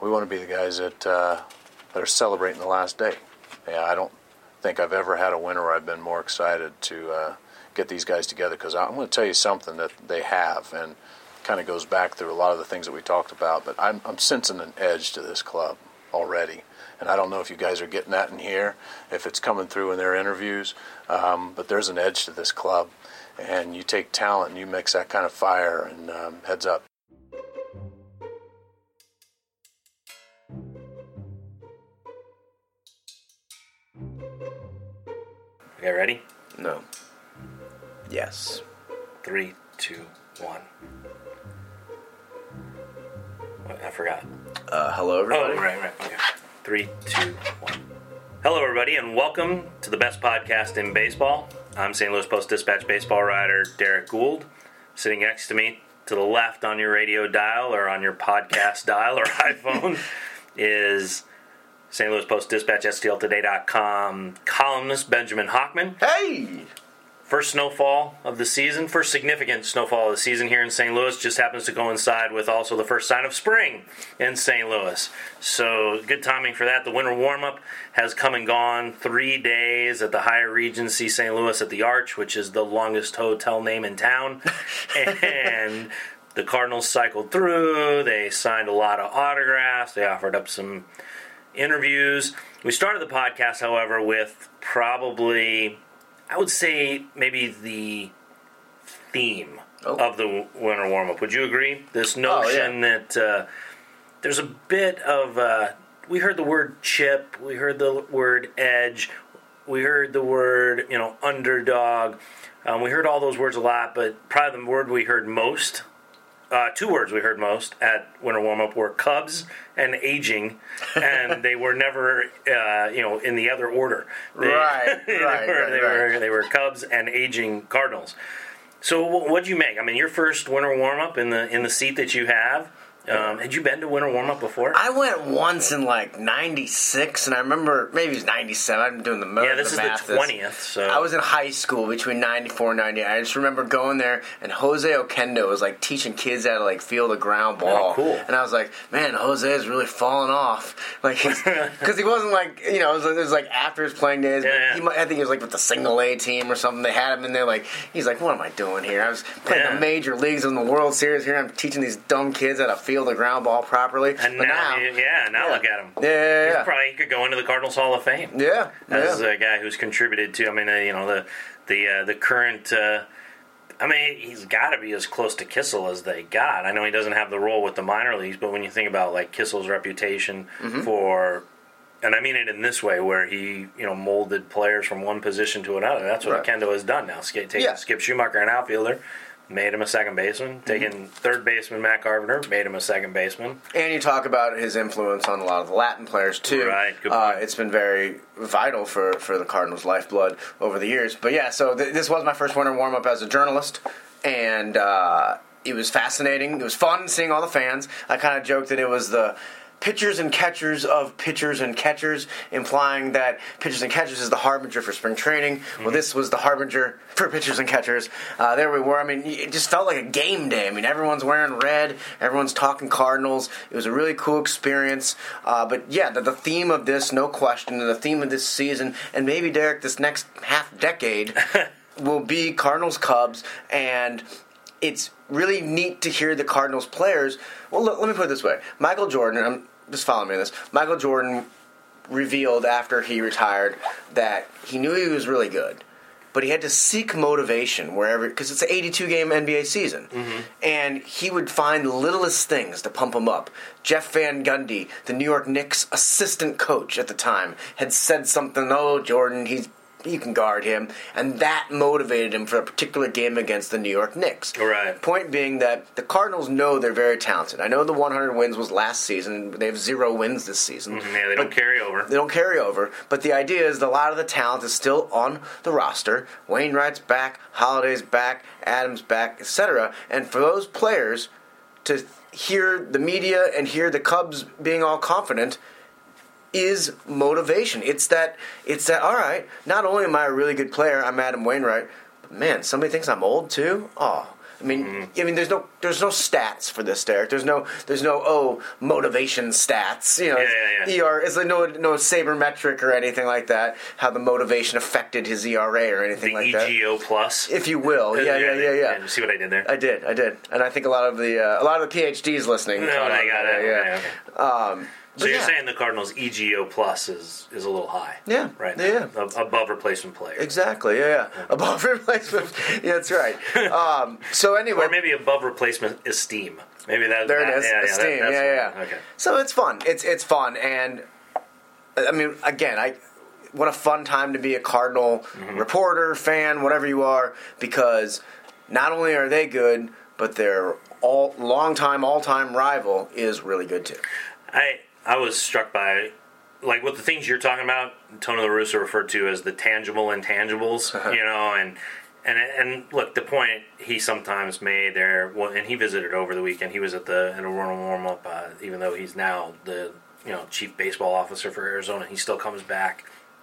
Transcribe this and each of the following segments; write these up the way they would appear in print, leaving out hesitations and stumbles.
We want to be the guys that are celebrating the last day. Yeah, I don't think I've ever had a winter where I've been more excited to get these guys together, because I'm going to tell you something that they have, and kind of goes back through a lot of the things that we talked about, but I'm sensing an edge to this club already. And I don't know if you guys are getting that in here, if it's coming through in their interviews, but there's an edge to this club. And you take talent and you mix that kind of fire, and heads up. Okay, ready? No. Yes. 3, 2, 1. I forgot. Hello, everybody. Oh, right. Okay. 3, 2, 1. Hello, everybody, and welcome to the best podcast in baseball. I'm St. Louis Post-Dispatch baseball writer Derek Gould. Sitting next to me, to the left on your radio dial or on your podcast dial or iPhone, is St. Louis Post-Dispatch, STLtoday.com columnist Benjamin Hockman. Hey! First snowfall of the season, first significant snowfall of the season here in St. Louis, just happens to coincide with also the first sign of spring in St. Louis. So good timing for that. The winter warm-up has come and gone. 3 days at the Hyatt Regency St. Louis at the Arch, which is the longest hotel name in town. And the Cardinals cycled through. They signed a lot of autographs. They offered up some interviews. We started the podcast, however, with probably, I would say, maybe the theme of the winter warm-up. Would you agree? This notion that there's a bit of, we heard the word chip, we heard the word edge, we heard the word, underdog. We heard all those words a lot, but probably the word we heard most, 2 words we heard most at winter warm-up were Cubs and aging, and they were never, in the other order. They were Cubs and aging Cardinals. So what'd you make? I mean, your first winter warm-up in the seat that you have. Had you been to winter warm-up before? I went once in 96, and I remember, maybe it was 97, I'm doing the math. Yeah, this is the 20th, so... I was in high school between 94 and 98. I just remember going there, and Jose Oquendo was, teaching kids how to, field a ground ball. Oh, cool. And I was like, man, Jose is really falling off. Because he wasn't, it was after his playing days. Yeah. I think he was, with the single A team or something. They had him in there, he's like, what am I doing here? I was playing the major leagues in the World Series here. I'm teaching these dumb kids how to field a ground ball properly. And now look at him. Yeah. He could go into the Cardinals Hall of Fame. Yeah. As a guy who's contributed to, the current. He's got to be as close to Kissel as they got. I know he doesn't have the role with the minor leagues, but when you think about Kissel's reputation for, and I mean it in this way, where he molded players from one position to another. That's what Oquendo has done now. Taking Skip Schumacher, an outfielder, made him a second baseman. Taking third baseman Matt Carpenter, made him a second baseman. And you talk about his influence on a lot of the Latin players, too. Right, good point. It's been very vital for the Cardinals' lifeblood over the years. But yeah, so this was my first winter warm-up as a journalist, and it was fascinating. It was fun seeing all the fans. I kind of joked that it was the pitchers and catchers of pitchers and catchers, implying that pitchers and catchers is the harbinger for spring training. Well, this was the harbinger for pitchers and catchers. There we were. It just felt like a game day. Everyone's wearing red. Everyone's talking Cardinals. It was a really cool experience. But yeah, the theme of this, no question, the theme of this season, and maybe, Derek, this next half-decade will be Cardinals-Cubs, and it's really neat to hear the Cardinals players. Well, look, let me put it this way. Michael Jordan, just follow me on this. Michael Jordan revealed after he retired that he knew he was really good, but he had to seek motivation wherever, because it's an 82-game NBA season. And he would find the littlest things to pump him up. Jeff Van Gundy, the New York Knicks assistant coach at the time, had said something, Jordan, you can guard him, and that motivated him for a particular game against the New York Knicks. Right. Point being that the Cardinals know they're very talented. I know the 100 wins was last season. They have 0 wins this season. They don't carry over. They don't carry over, but the idea is that a lot of the talent is still on the roster. Wainwright's back, Holiday's back, Adams back, etc. And for those players to hear the media and hear the Cubs being all confident is motivation. It's that, all right, not only am I a really good player, I'm Adam Wainwright, but man, somebody thinks I'm old too? Oh, I mean, there's no stats for this, Derek. There's no motivation stats. You know, ER is like no sabermetric or anything like that. How the motivation affected his ERA or anything like that. The EGO plus, if you will. Yeah. You see what I did there? I did, and I think a lot of the PhDs listening. No, I got it. Yeah. Okay. So you're saying the Cardinals' EGO plus is a little high, right now, above replacement player. Exactly, yeah. Above replacement, yeah, that's right. So anyway, or maybe above replacement esteem. Maybe that. There it is, esteem. Okay. So it's fun. It's fun, and I mean, again, what a fun time to be a Cardinal reporter, fan, whatever you are, because not only are they good, but their all-time rival is really good too. I was struck by, like, what the things you're talking about, Tony La Russa referred to as the tangible intangibles, you know, and look, the point he sometimes made there, and he visited over the weekend. He was at a warm-up, even though he's now the chief baseball officer for Arizona. He still comes back.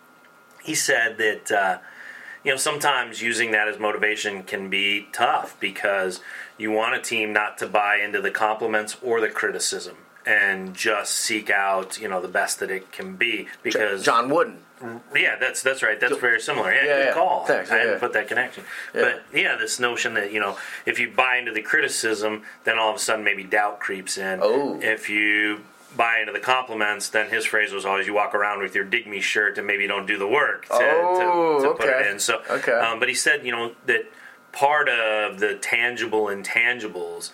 He said that sometimes using that as motivation can be tough because you want a team not to buy into the compliments or the criticism, and just seek out, the best that it can be. Because John Wooden. Yeah, that's right. That's very similar. Yeah, good call. Thanks. I hadn't put that connection. Yeah. But this notion that if you buy into the criticism, then all of a sudden maybe doubt creeps in. Oh. If you buy into the compliments, then his phrase was always, "You walk around with your dig me shirt and maybe don't do the work to put it in." So, but he said, that part of the tangible intangibles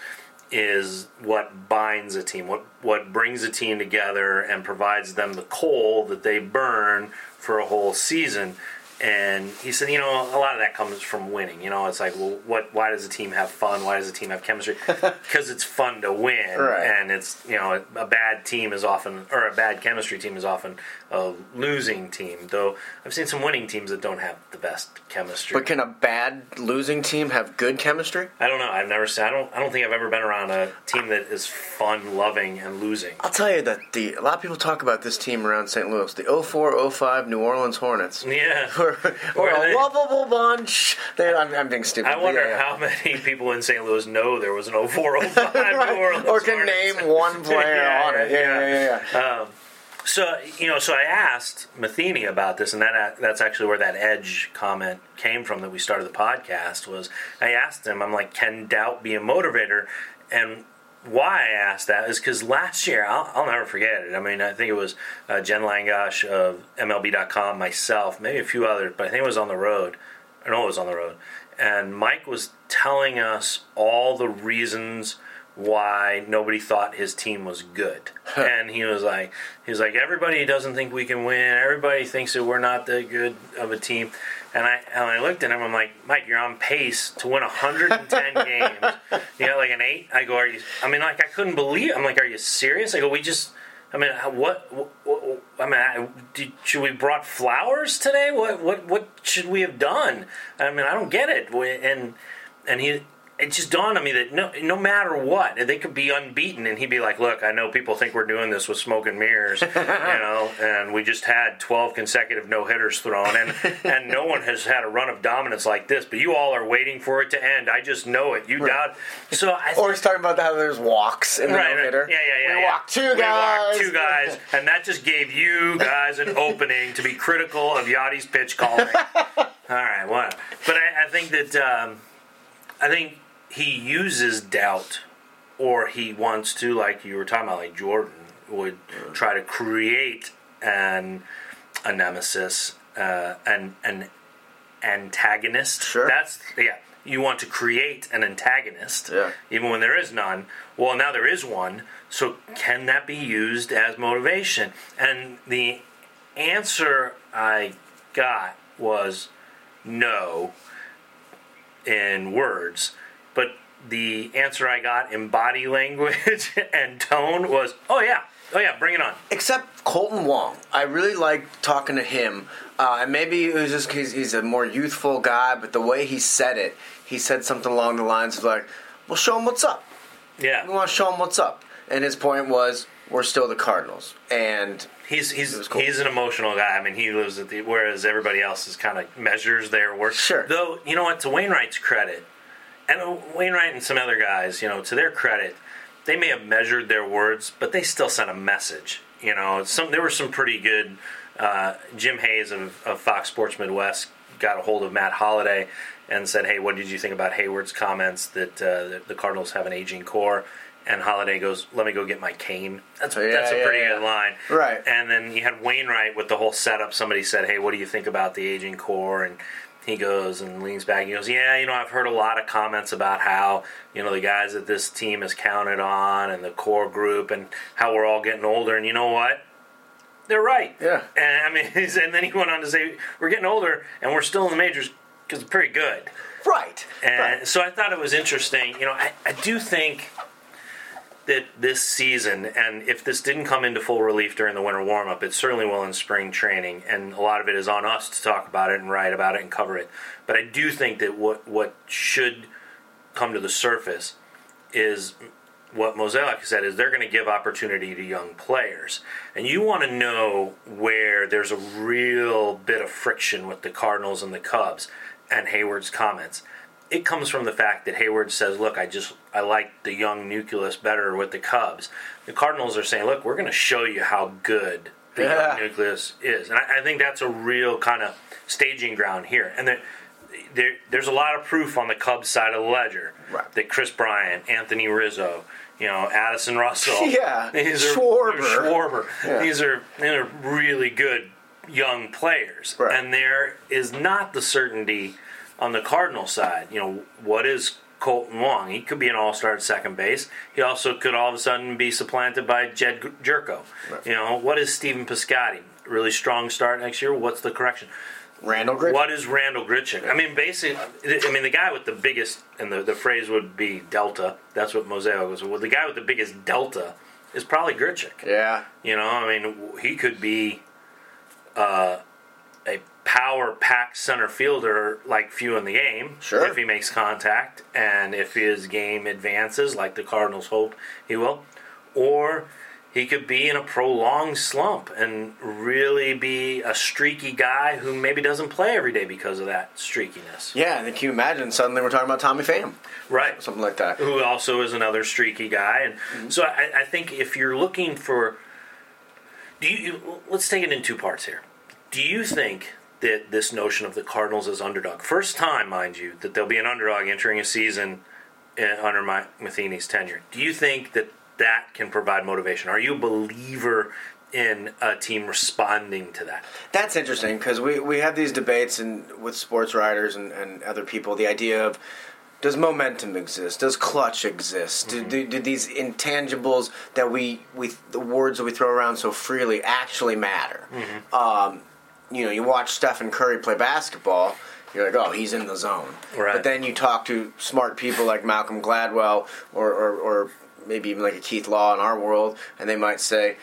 is what binds a team, what brings a team together and provides them the coal that they burn for a whole season. And he said, a lot of that comes from winning. It's like, well, why does a team have fun? Why does a team have chemistry? Because it's fun to win. Right. And it's, a bad team is often, or a bad chemistry team is often a losing team. Though I've seen some winning teams that don't have the best chemistry. But can a bad losing team have good chemistry? I don't know. I've never seen. I don't think I've ever been around a team that is fun, loving, and losing. I'll tell you that a lot of people talk about this team around St. Louis, the 04-05 New Orleans Hornets. Yeah. Or a lovable bunch. I'm being stupid. I wonder how many people in St. Louis know there was an 04-05 right. New Orleans or can Hornets. name one player on it. Yeah. So I asked Matheny about this, and that's actually where that edge comment came from that we started the podcast. Was I asked him, I'm like, can doubt be a motivator? And why I asked that is because last year, I'll never forget it. I mean, I think it was Jen Langosh of MLB.com, myself, maybe a few others, but I think it was on the road. I know it was on the road. And Mike was telling us all the reasons why nobody thought his team was good. And he was like, everybody doesn't think we can win. Everybody thinks that we're not that good of a team. And I looked at him, I'm like, Mike, you're on pace to win 110 games. You got like an 8? I go, I couldn't believe it. I'm like, are you serious? I go, should we brought flowers today? What should we have done? I mean, I don't get it. And it just dawned on me that no matter what, they could be unbeaten, and he'd be like, look, I know people think we're doing this with smoke and mirrors, and we just had 12 consecutive no-hitters thrown, and no one has had a run of dominance like this, but you all are waiting for it to end. I just know it. You doubt. So or he's talking about how there's walks in the no-hitter. Yeah. We walked two guys, and that just gave you guys an opening to be critical of Yachty's pitch calling. All right, what? But I think that he uses doubt, or he wants to, like you were talking about, like Jordan would try to create a nemesis, an antagonist. Sure. You want to create an antagonist, even when there is none. Well, now there is one, so can that be used as motivation? And the answer I got was no in words. But the answer I got in body language and tone was, oh yeah, bring it on. Except Colton Wong. I really liked talking to him. And maybe it was just because he's a more youthful guy, but the way he said it, he said something along the lines of like, well, show him what's up. Yeah. We want to show him what's up. And his point was, we're still the Cardinals. And he's cool. He's an emotional guy. I mean, he lives whereas everybody else is kind of measures their work. Sure. Though, you know what, to Wainwright's credit, And Wainwright and some other guys, to their credit, they may have measured their words, but they still sent a message. There were some pretty good. Jim Hayes of Fox Sports Midwest got a hold of Matt Holliday and said, "Hey, what did you think about Hayward's comments that the Cardinals have an aging core?" And Holliday goes, "Let me go get my cane." That's a pretty good line. Right. And then you had Wainwright with the whole setup. Somebody said, "Hey, what do you think about the aging core?" And he goes and leans back and he goes, "Yeah, I've heard a lot of comments about how, the guys that this team has counted on and the core group and how we're all getting older. And you know what? They're right." Yeah. And and then he went on to say, "We're getting older and we're still in the majors because it's pretty good." Right. And so I thought it was interesting. I do think that this season, and if this didn't come into full relief during the winter warm-up, it certainly will in spring training, and a lot of it is on us to talk about it and write about it and cover it. But I do think that what should come to the surface is what Mozeliak said, is they're going to give opportunity to young players. And you want to know where there's a real bit of friction with the Cardinals and the Cubs and Hayward's comments. It comes from the fact that Hayward says, "Look, I like the young nucleus better with the Cubs." The Cardinals are saying, "Look, we're going to show you how good the young nucleus is." And I think that's a real kind of staging ground here. And there's a lot of proof on the Cubs side of the ledger that Chris Bryant, Anthony Rizzo, Addison Russell, Schwarber. Yeah. These are really good young players. Right. And there is not the certainty on the Cardinal side. What is Colton Wong? He could be an all-star at second base. He also could all of a sudden be supplanted by Jed Jerko. Right. What is Stephen Piscotty? Really strong start next year. What's the correction? Randall Grichuk. What is Randall Grichuk? Basically, the guy with the biggest, and the phrase would be delta. That's what Mosaic was. Well, the guy with the biggest delta is probably Grichuk. Yeah. He could be a power-packed center fielder like few in the game. Sure. If he makes contact and if his game advances like the Cardinals hope he will. Or he could be in a prolonged slump and really be a streaky guy who maybe doesn't play every day because of that streakiness. Yeah, and can you imagine suddenly we're talking about Tommy Pham? Right. Something like that. Who also is another streaky guy. And so I think if you're looking for... let's take it in two parts here. Do you think that this notion of the Cardinals as underdog, first time, mind you, that there'll be an underdog entering a season under Matheny's tenure, do you think that can provide motivation? Are you a believer in a team responding to that? That's interesting because we have these debates with sports writers and other people, the idea of, does momentum exist? Does clutch exist? Mm-hmm. Do these intangibles that the words that we throw around so freely actually matter? Mm-hmm. You watch Stephen Curry play basketball, you're like, oh, he's in the zone. Right. But then you talk to smart people like Malcolm Gladwell or maybe even like a Keith Law in our world, and they might say,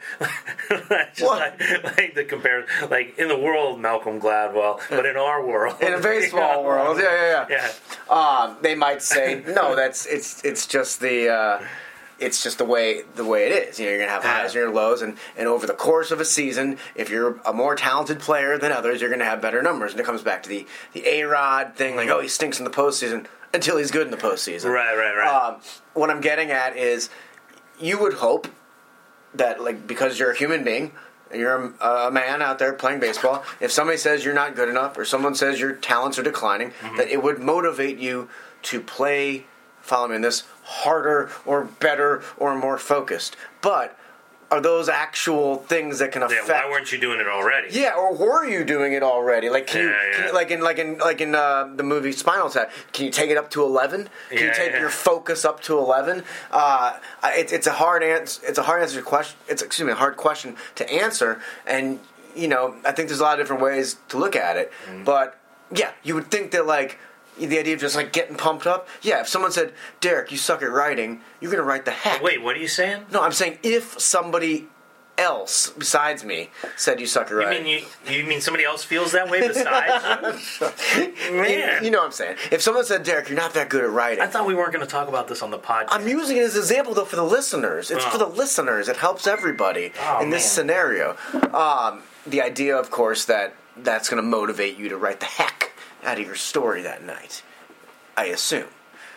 like the comparison, like in the world, Malcolm Gladwell, but in our world, in a baseball world, yeah. They might say, no, it's just the. It's just the way it is. You're going to have highs and your lows, and over the course of a season, if you're a more talented player than others, you're going to have better numbers. And it comes back to the A-Rod thing, like, oh, he stinks in the postseason until he's good in the postseason. Right. What I'm getting at is, you would hope that, like, because you're a human being, you're a man out there playing baseball, if somebody says you're not good enough, or someone says your talents are declining, that it would motivate you to play, follow me in this, harder or better or more focused. But are those actual things that can affect? Yeah, why weren't you doing it already? Yeah, or were you doing it already? Like, can you, like in the movie Spinal Tap, can you take it up to 11? Can you take your focus up to 11? It's a hard answer. It's a hard question to answer. And I think there's a lot of different ways to look at it. But yeah, you would think that the idea of just getting pumped up. Yeah, if someone said, Derek, you suck at writing, you're going to write the heck. Wait, what are you saying? No, I'm saying if somebody else besides me said you suck at writing. You mean somebody else feels that way besides you? Man. You know what I'm saying. If someone said, Derek, you're not that good at writing. I thought we weren't going to talk about this on the podcast. I'm using it as an example, though, for the listeners. It's for the listeners. It helps everybody in this scenario. The idea, of course, that's going to motivate you to write the heck out of your story that night, I assume.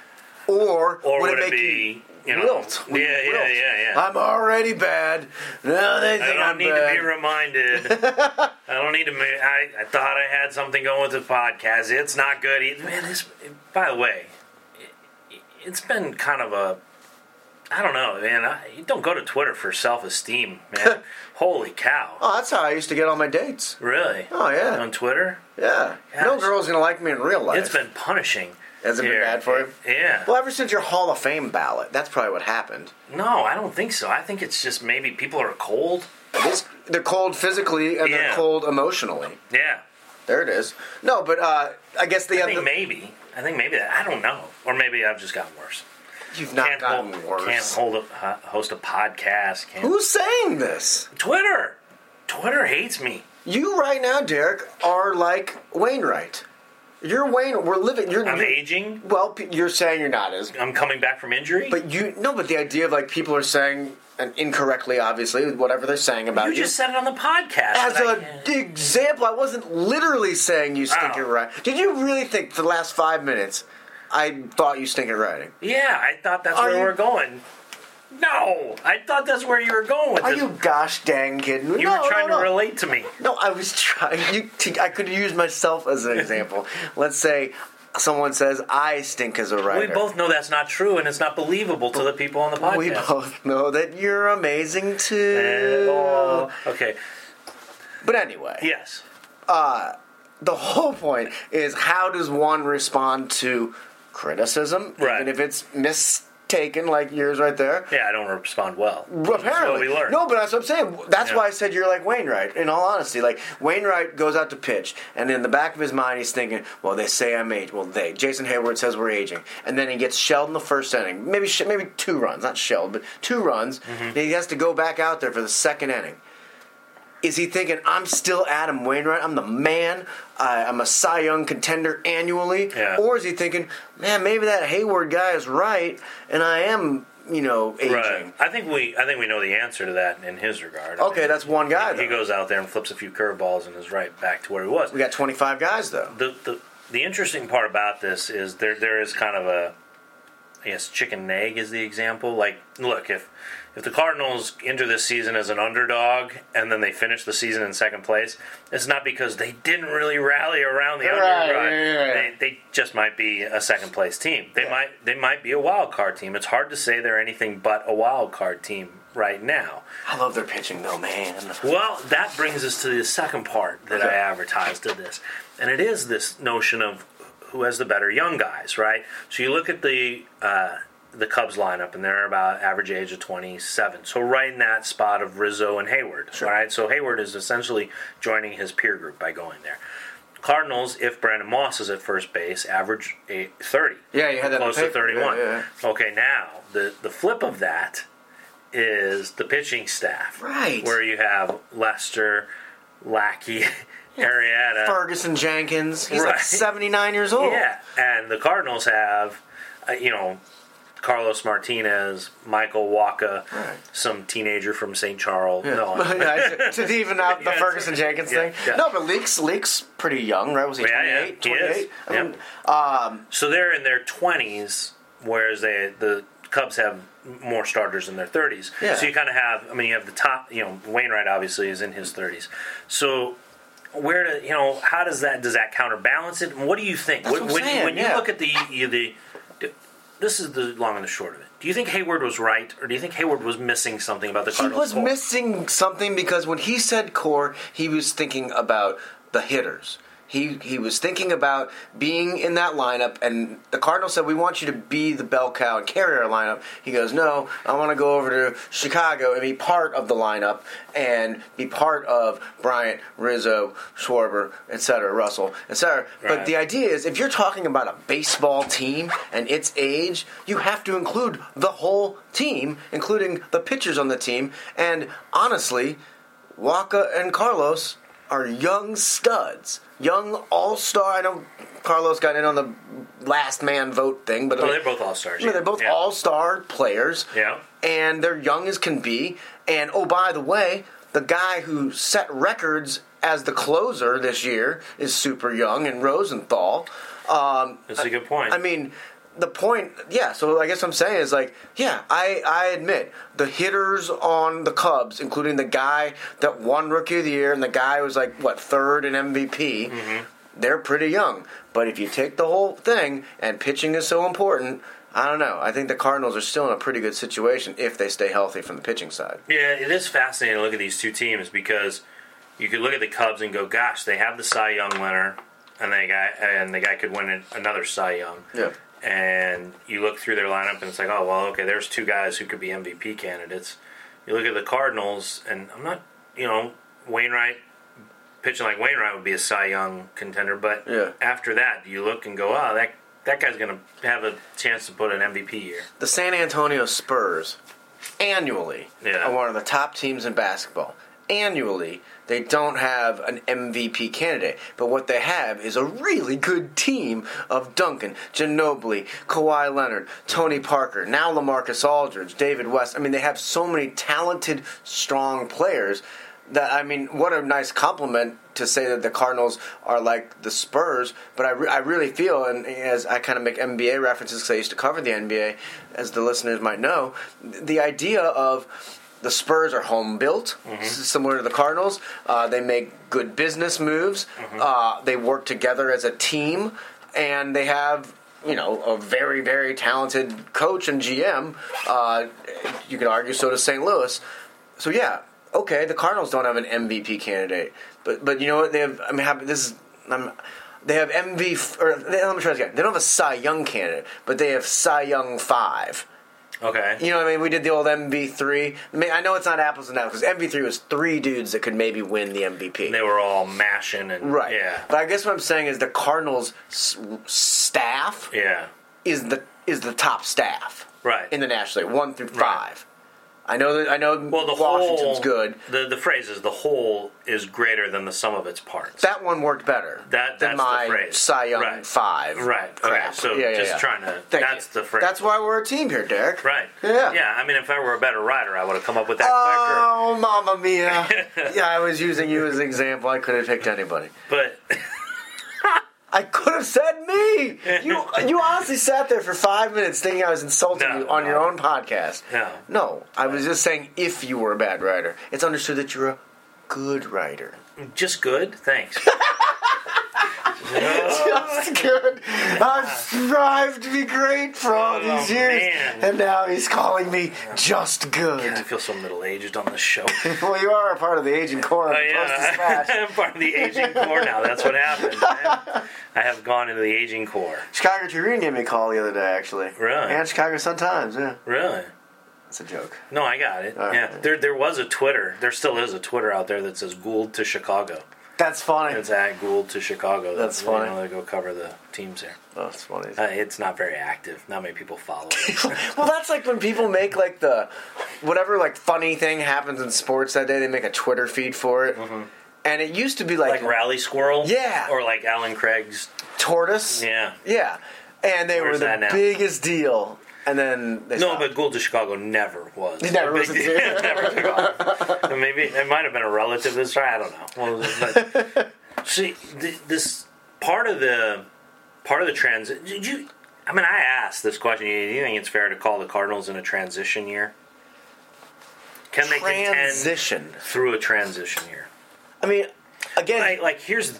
Or would it make be, you know, wilt? Yeah. I'm already bad. No, they think I I'm don't need bad. to be reminded. I don't need to. I thought I had something going with the podcast. It's not good. Man, by the way, it's been kind of a. I don't know, man. You don't go to Twitter for self-esteem, man. Holy cow. Oh, that's how I used to get on my dates. Really? Oh, yeah. On Twitter? Yeah. Gosh. No girl's going to like me in real life. It's been punishing. Has it been here. bad for you? Yeah. Well, ever since your Hall of Fame ballot, that's probably what happened. No, I don't think so. I think it's just maybe people are cold. They're cold physically and they're cold emotionally. Yeah. There it is. No, but I guess I think maybe that. I don't know. Or maybe I've just gotten worse. You've not gotten worse. Can't host a podcast. Who's saying this? Twitter. Twitter hates me. You right now, Derek, are like Wainwright. You're Wayne. We're living. I'm aging. Well, you're saying you're not as. I'm coming back from injury. But but the idea of like people are saying, and incorrectly, obviously, whatever they're saying about you. You just said it on the podcast. As an example, I wasn't literally saying you stink at writing. Did you really think for the last 5 minutes I thought you stink at writing? Yeah, I thought that's where we were going. No, I thought that's where you were going with Are this. you gosh dang kidding me? You were trying to relate to me. No, I was trying. I could use myself as an example. Let's say someone says I stink as a writer. We both know that's not true, and it's not believable to the people on the podcast. We both know that you're amazing too. Okay. But anyway. Yes. The whole point is how does one respond to criticism, even if it's mistaken, like yours right there? Yeah, I don't respond well. Apparently. That's what we learned. No, but that's what I'm saying. That's why I said you're like Wainwright, in all honesty. Like, Wainwright goes out to pitch, and in the back of his mind he's thinking, well, they say I'm aging. Well, Jason Hayward says we're aging. And then he gets shelled in the first inning. Maybe 2 runs. Not shelled, but 2 runs. Mm-hmm. And he has to go back out there for the second inning. Is he thinking, I'm still Adam Wainwright, I'm the man, I'm a Cy Young contender annually? Yeah. Or is he thinking, man, maybe that Hayward guy is right, and I am, aging? Right. I think we know the answer to that in his regard. Okay, that's one guy, though. He goes out there and flips a few curveballs and is right back to where he was. We got 25 guys, though. The interesting part about this is there is kind of a, I guess, chicken and egg is the example. Like, look, if the Cardinals enter this season as an underdog and then they finish the season in second place, it's not because they didn't really rally around the underdog. Right. They just might be a second place team. They might be a wild card team. It's hard to say they're anything but a wild card team right now. I love their pitching, though, man. Well, that brings us to the second part that I advertised to this, and it is this notion of who has the better young guys, right? So you look at the Cubs lineup, and they're about average age of 27. So right in that spot of Rizzo and Hayward, right? So Hayward is essentially joining his peer group by going there. Cardinals, if Brandon Moss is at first base, average 30. Yeah, you had that close to 31. Yeah. Okay, now the flip of that is the pitching staff, right? Where you have Lester, Lackey, Arrieta, Ferguson Jenkins. He's like 79 years old. Yeah, and the Cardinals have, Carlos Martinez, Michael Wacha, some teenager from St. Charles. Yeah. No, to even out the Ferguson Jenkins thing. Yeah. No, but Leak's pretty young, right? Was he 28? Yeah, 28? I mean, so they're in their 20s, whereas the Cubs have more starters in their 30s. Yeah. So you kind of have, you have the top, Wainwright obviously is in his 30s. So how does that counterbalance it? And what do you think? That's what I'm saying, when you look at the this is the long and the short of it. Do you think Hayward was right, or do you think Hayward was missing something about the Cardinals? He was missing something because when he said core, he was thinking about the hitters. He was thinking about being in that lineup, and the Cardinals said, we want you to be the bell cow and carry our lineup. He goes, no, I want to go over to Chicago and be part of the lineup and be part of Bryant, Rizzo, Schwarber, etc., Russell, etc. Right. But the idea is, if you're talking about a baseball team and its age, you have to include the whole team, including the pitchers on the team. And honestly, Wacha and Carlos are young studs. Young all-star. I know Carlos got in on the last man vote thing, but they're both all-stars. They're both all-star players. Yeah. And they're young as can be. And by the way, the guy who set records as the closer this year is super young, and Rosenthal. That's a good point. the point, yeah, so I guess what I'm saying is like, yeah, I admit the hitters on the Cubs, including the guy that won Rookie of the Year and the guy who was like, third in MVP, they're pretty young. But if you take the whole thing, and pitching is so important, I don't know. I think the Cardinals are still in a pretty good situation if they stay healthy from the pitching side. Yeah, it is fascinating to look at these two teams because you could look at the Cubs and go, gosh, they have the Cy Young winner, and the guy could win another Cy Young. Yeah. And you look through their lineup, and it's like, oh, well, okay, there's two guys who could be MVP candidates. You look at the Cardinals, and I'm not, Wainwright, pitching like Wainwright would be a Cy Young contender, but after that, you look and go, oh, that guy's going to have a chance to put an MVP year. The San Antonio Spurs, annually, are one of the top teams in basketball. Annually, they don't have an MVP candidate. But what they have is a really good team of Duncan, Ginobili, Kawhi Leonard, Tony Parker, now LaMarcus Aldridge, David West. I mean, they have so many talented, strong players that, I mean, what a nice compliment to say that the Cardinals are like the Spurs. But I really feel, and as I kind of make NBA references because I used to cover the NBA, as the listeners might know, the idea of the Spurs are home built, similar to the Cardinals. They make good business moves. They work together as a team, and they have a very, very talented coach and GM. You could argue so does St. Louis. So yeah, okay, the Cardinals don't have an MVP candidate, but you know what they have? I mean, they have let me try this again. They don't have a Cy Young candidate, but they have Cy Young 5. Okay. You know what I mean? We did the old MV3. I know it's not apples and apples, because MV3 was 3 dudes that could maybe win the MVP. They were all mashing and right. Yeah. But I guess what I'm saying is the Cardinals' staff is the top staff in the National League, 1 through 5. Right. I know well, the Washington's good. The phrase is the whole is greater than the sum of its parts. That one worked better than my the phrase. Cy Young 5. Right. Crap. Okay. So trying to. That's the phrase. That's why we're a team here, Derek. Right. Yeah. Yeah. I mean, if I were a better writer, I would have come up with that quicker. Oh, Mamma Mia! Yeah, I was using you as an example. I could have picked anybody. But. I could have said me. You honestly sat there for 5 minutes thinking I was insulting you on your own podcast. No, I was just saying if you were a bad writer. It's understood that you're a good writer. Just good? Thanks. Just good. I've strived to be great for all these years, and now he's calling me just good. I feel so middle-aged on this show. Well, you are a part of the aging core. I'm part of the aging core now. That's what happened. I have gone into the aging core. Chicago Tribune gave me a call the other day, actually. Really? And Chicago Sun-Times, yeah. Really? That's a joke. No, I got it. Right. Yeah, there was a Twitter. There still is a Twitter out there that says Gould to Chicago. That's funny. It's at Gould to Chicago. That's funny. They go cover the teams here. Oh, that's funny. It's not very active. Not many people follow it. Well, that's like when people make like the whatever like funny thing happens in sports that day. They make a Twitter feed for it, and it used to be like Rally Squirrel, or like Alan Craig's Tortoise, yeah, and they were the biggest deal. And then they stopped. But Gould to Chicago never was. It never was. Never took off. Maybe it might have been a relative this time. I don't know. But, see, this part of the transition. I asked this question. Do you think it's fair to call the Cardinals in a transition year? Can they contend through a transition year? I mean, again, here's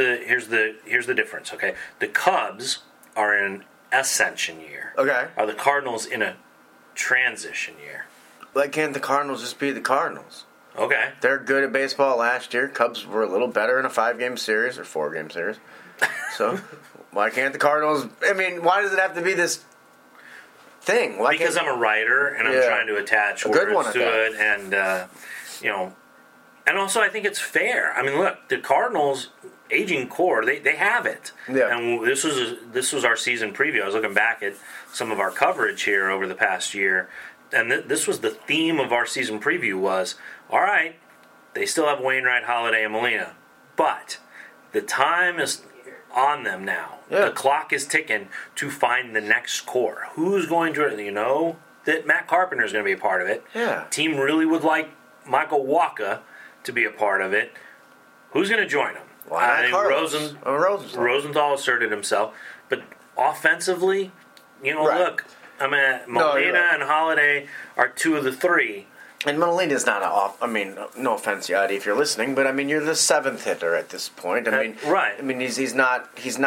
the difference. Okay, the Cubs are in ascension year. Okay. Are the Cardinals in a transition year? Like, can't the Cardinals just be the Cardinals? Okay. They're good at baseball last year. Cubs were a little better in a 5-game series or 4-game series. So, why can't the Cardinals... I mean, why does it have to be this thing? Because I'm a writer, and I'm trying to attach words to it, and, and also I think it's fair. I mean, look, the Cardinals... aging core, they have it. Yeah. And this was our season preview. I was looking back at some of our coverage here over the past year, and this was the theme of our season preview was, all right, they still have Wainwright, Holiday, and Molina, but the time is on them now. Yeah. The clock is ticking to find the next core. Who's going to, that Matt Carpenter is going to be a part of it. Yeah. Team really would like Michael Wacha to be a part of it. Who's going to join him? Rosenthal asserted himself, but offensively, Right. look, I mean, No, Molina you're right. and Holiday are two of the three. And Molina's not I mean, no offense, Yadi, if you're listening, but I mean, you're the seventh hitter at this point. I mean, right. I mean, he's not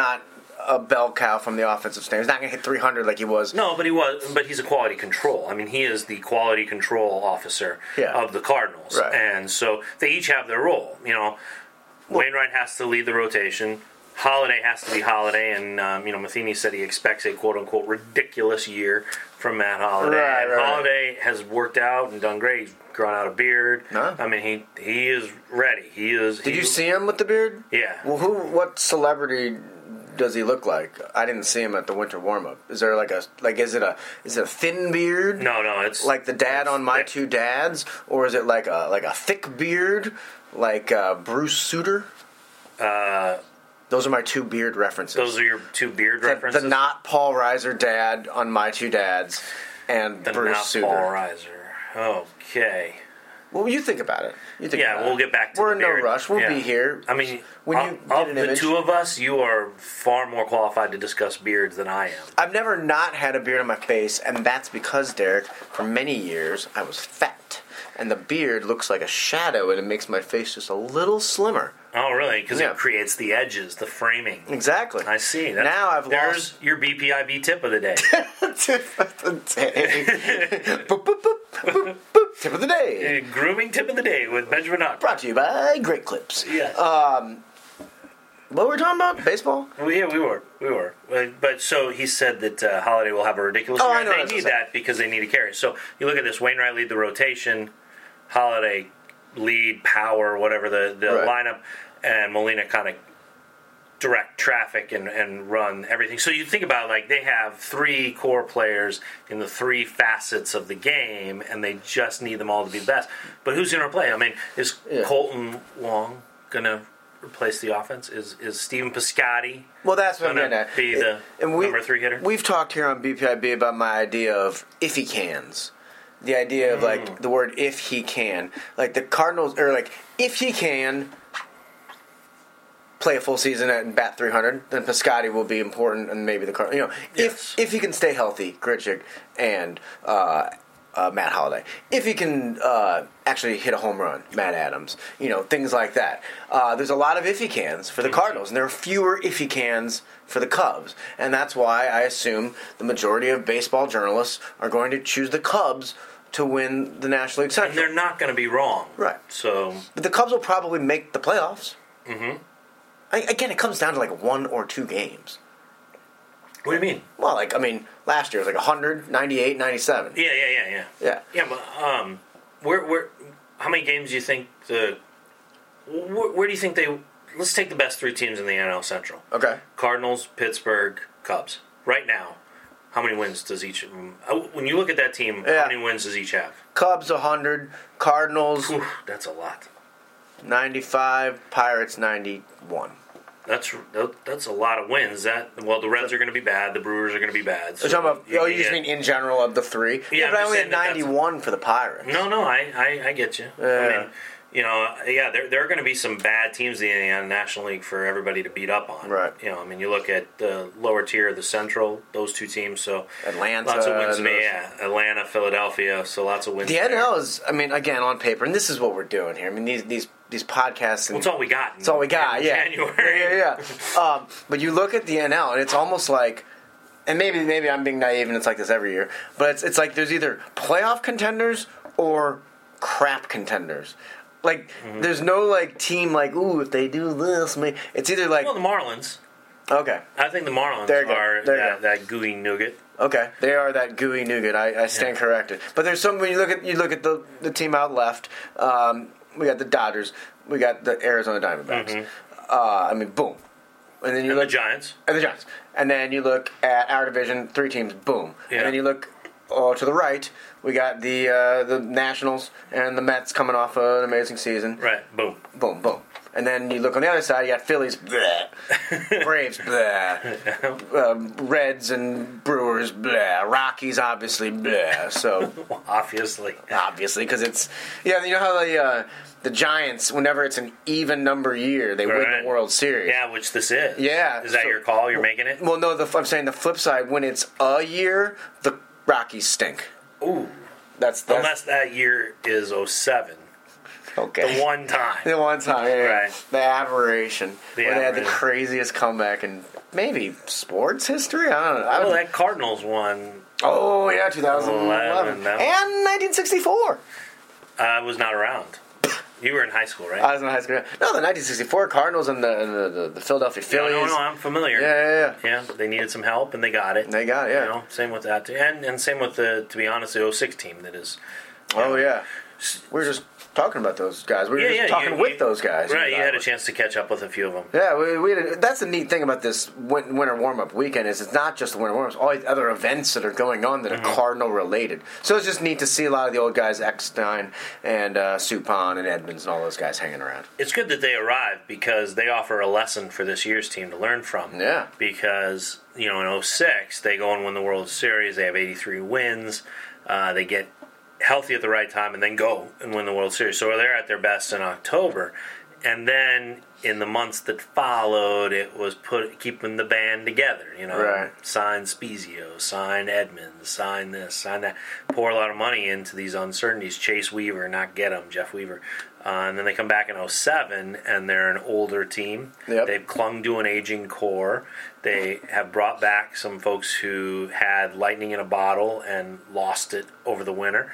a bell cow from the offensive stand. He's not going to hit 300 like he was. No, but he's a quality control. I mean, he is the quality control officer of the Cardinals, Right. and so they each have their role. Wainwright has to lead the rotation. Holiday has to be Holiday, and Matheny said he expects a quote-unquote ridiculous year from Matt Holiday. Right, and right. Holiday has worked out and done great. He's grown out a beard. Huh? I mean, he is ready. Did you see him with the beard? Yeah. Well, what celebrity does he look like? I didn't see him at the winter warm-up. Is there is it a thin beard? No, it's Like the dad on My thick. Two Dads, or is it like a thick beard, like Bruce Sutter? Those are my two beard references. Those are your two beard references. The not Paul Reiser dad on My Two Dads, and The Bruce not Sutter. Paul Reiser. Okay. Well, you think about it. We'll get back to We're the in no beard. rush. We'll Yeah. be here. I mean, When you get of an the image- two of us, you are far more qualified to discuss beards than I am. I've never not had a beard on my face, and that's because, Derek, for many years I was fat, and the beard looks like a shadow, and it makes my face just a little slimmer. Oh, really? Because Yeah. it creates the edges, the framing. Exactly. I see. Now There's your BPIB tip of the day. Tip of the day. Boop, boop, boop, boop, boop. Tip of the day. Grooming tip of the day with Benjamin Huck. Brought to you by Great Clips. Yes. What were we talking about? Baseball? Well, yeah, we were. But so he said that Holiday will have a ridiculous Oh, year. I know what I They was need gonna say. that because they need a carry. So you look at this: Wainwright lead the rotation, Holiday lead power, whatever the Right. lineup, and Molina kind of direct traffic and run everything. So you think about they have three core players in the three facets of the game, and they just need them all to be the best. But who's going to play? I mean, is Colton Wong going to replace the offense? Is Stephen Piscotty Well, that's what I'm going getting to at. be the number three hitter? We've talked here on BPIB about my idea of if he cans. The idea of the word if he can. Like the Cardinals, or if he can play a full season and bat 300, then Piscotty will be important, and maybe the Cardinals. Yes. If he can stay healthy, Grichuk and Matt Holiday. If he can actually hit a home run, Matt Adams. Things like that. There's a lot of if he cans for the Cardinals, and there are fewer if he cans for the Cubs. And that's why I assume the majority of baseball journalists are going to choose the Cubs to win the National League Central. And they're not going to be wrong. Right. So But the Cubs will probably make the playoffs. Mm-hmm. Again, it comes down to 1 or 2 games. what do you mean? Well, last year it was 100, 98, 97. Yeah. Yeah. Yeah, but where how many games do you think where do you think they? Let's take the best 3 teams in the NL Central. Okay. Cardinals, Pittsburgh, Cubs. Right now, how many wins does each of them? When you look at that team, Yeah. how many wins does each have? Cubs 100, Cardinals Oof, that's a lot. 95, Pirates 91. That's a lot of wins. The Reds are going to be bad. The Brewers are going to be bad. You're talking about, you just mean in general of the 3? Yeah, but I I'm only just had saying that 91 for the Pirates. No, I get you. I mean, there are going to be some bad teams in the National League for everybody to beat up on. Right. You look at the lower tier of the Central, those 2 teams. So Atlanta. lots of wins. and those- Atlanta, Philadelphia. So lots of wins. The there. NL is, again, on paper, and this is what we're doing here. These podcasts. Well, it's all we got. It's all we got, in yeah. January. Yeah. But you look at the NL, and it's almost like, and maybe I'm being naive, and it's like this every year, but it's like there's either playoff contenders or crap contenders. There's no team ooh, if they do this, it's either Well, the Marlins. okay, I think the Marlins There you go. are There you go. that gooey nougat. okay, they are that gooey nougat. I stand corrected. But there's some when you look at the team out left. We got the Dodgers. We got the Arizona Diamondbacks. Boom. And then you And look the Giants. And the Giants. And then you look at our division, 3 teams, boom. Yeah. And then you look to the right, we got the Nationals and the Mets coming off an amazing season. Right. Boom. Boom, boom. And then you look on the other side, you got Phillies, bleh. Braves, bleh. Reds and Brewers, bleh. Rockies, obviously, bleh. So Obviously, because it's you know how the Giants, whenever it's an even number year, they win the World Series. Yeah, which this is. Yeah. Is that your call? You're making it? Well, no, I'm saying the flip side. When it's a year, the Rockies stink. Ooh. That's Unless that year is 07. okay. The one time. The one time, yeah. Right. The aberration. The where they had the aberration. craziest comeback in maybe sports history? I don't know. Well, that Cardinals won. Oh, yeah, 2011. 11, And 1964. I was not around. You were in high school, right? I was in high school. No, the 1964 Cardinals and the Philadelphia Phillies. No, I'm familiar. Yeah. Yeah, they needed some help, and they got it. They got it, yeah. You know, same with that. And same with the, to be honest, the 06 team that is. Oh, yeah. We're just talking about those guys. We were just talking with those guys. Right, you had a chance to catch up with a few of them. Yeah, that's the neat thing about this winter warm-up weekend is it's not just the winter warm-ups, all the other events that are going on that are Cardinal-related. So it's just neat to see a lot of the old guys, Eckstein and Suppan and Edmonds and all those guys hanging around. It's good that they arrived because they offer a lesson for this year's team to learn from. Yeah. Because, you know, in 06, they go and win the World Series. They have 83 wins. They get healthy at the right time and then go and win the World Series. So they're at their best in October. And then in the months that followed, it was keeping the band together. You know, right. Sign Spezio, sign Edmonds, sign this, sign that. Pour a lot of money into these uncertainties. Chase Weaver, not get him, Jeff Weaver. And then they come back in 07, and they're an older team. Yep. They've clung to an aging core. They have brought back some folks who had lightning in a bottle and lost it over the winter.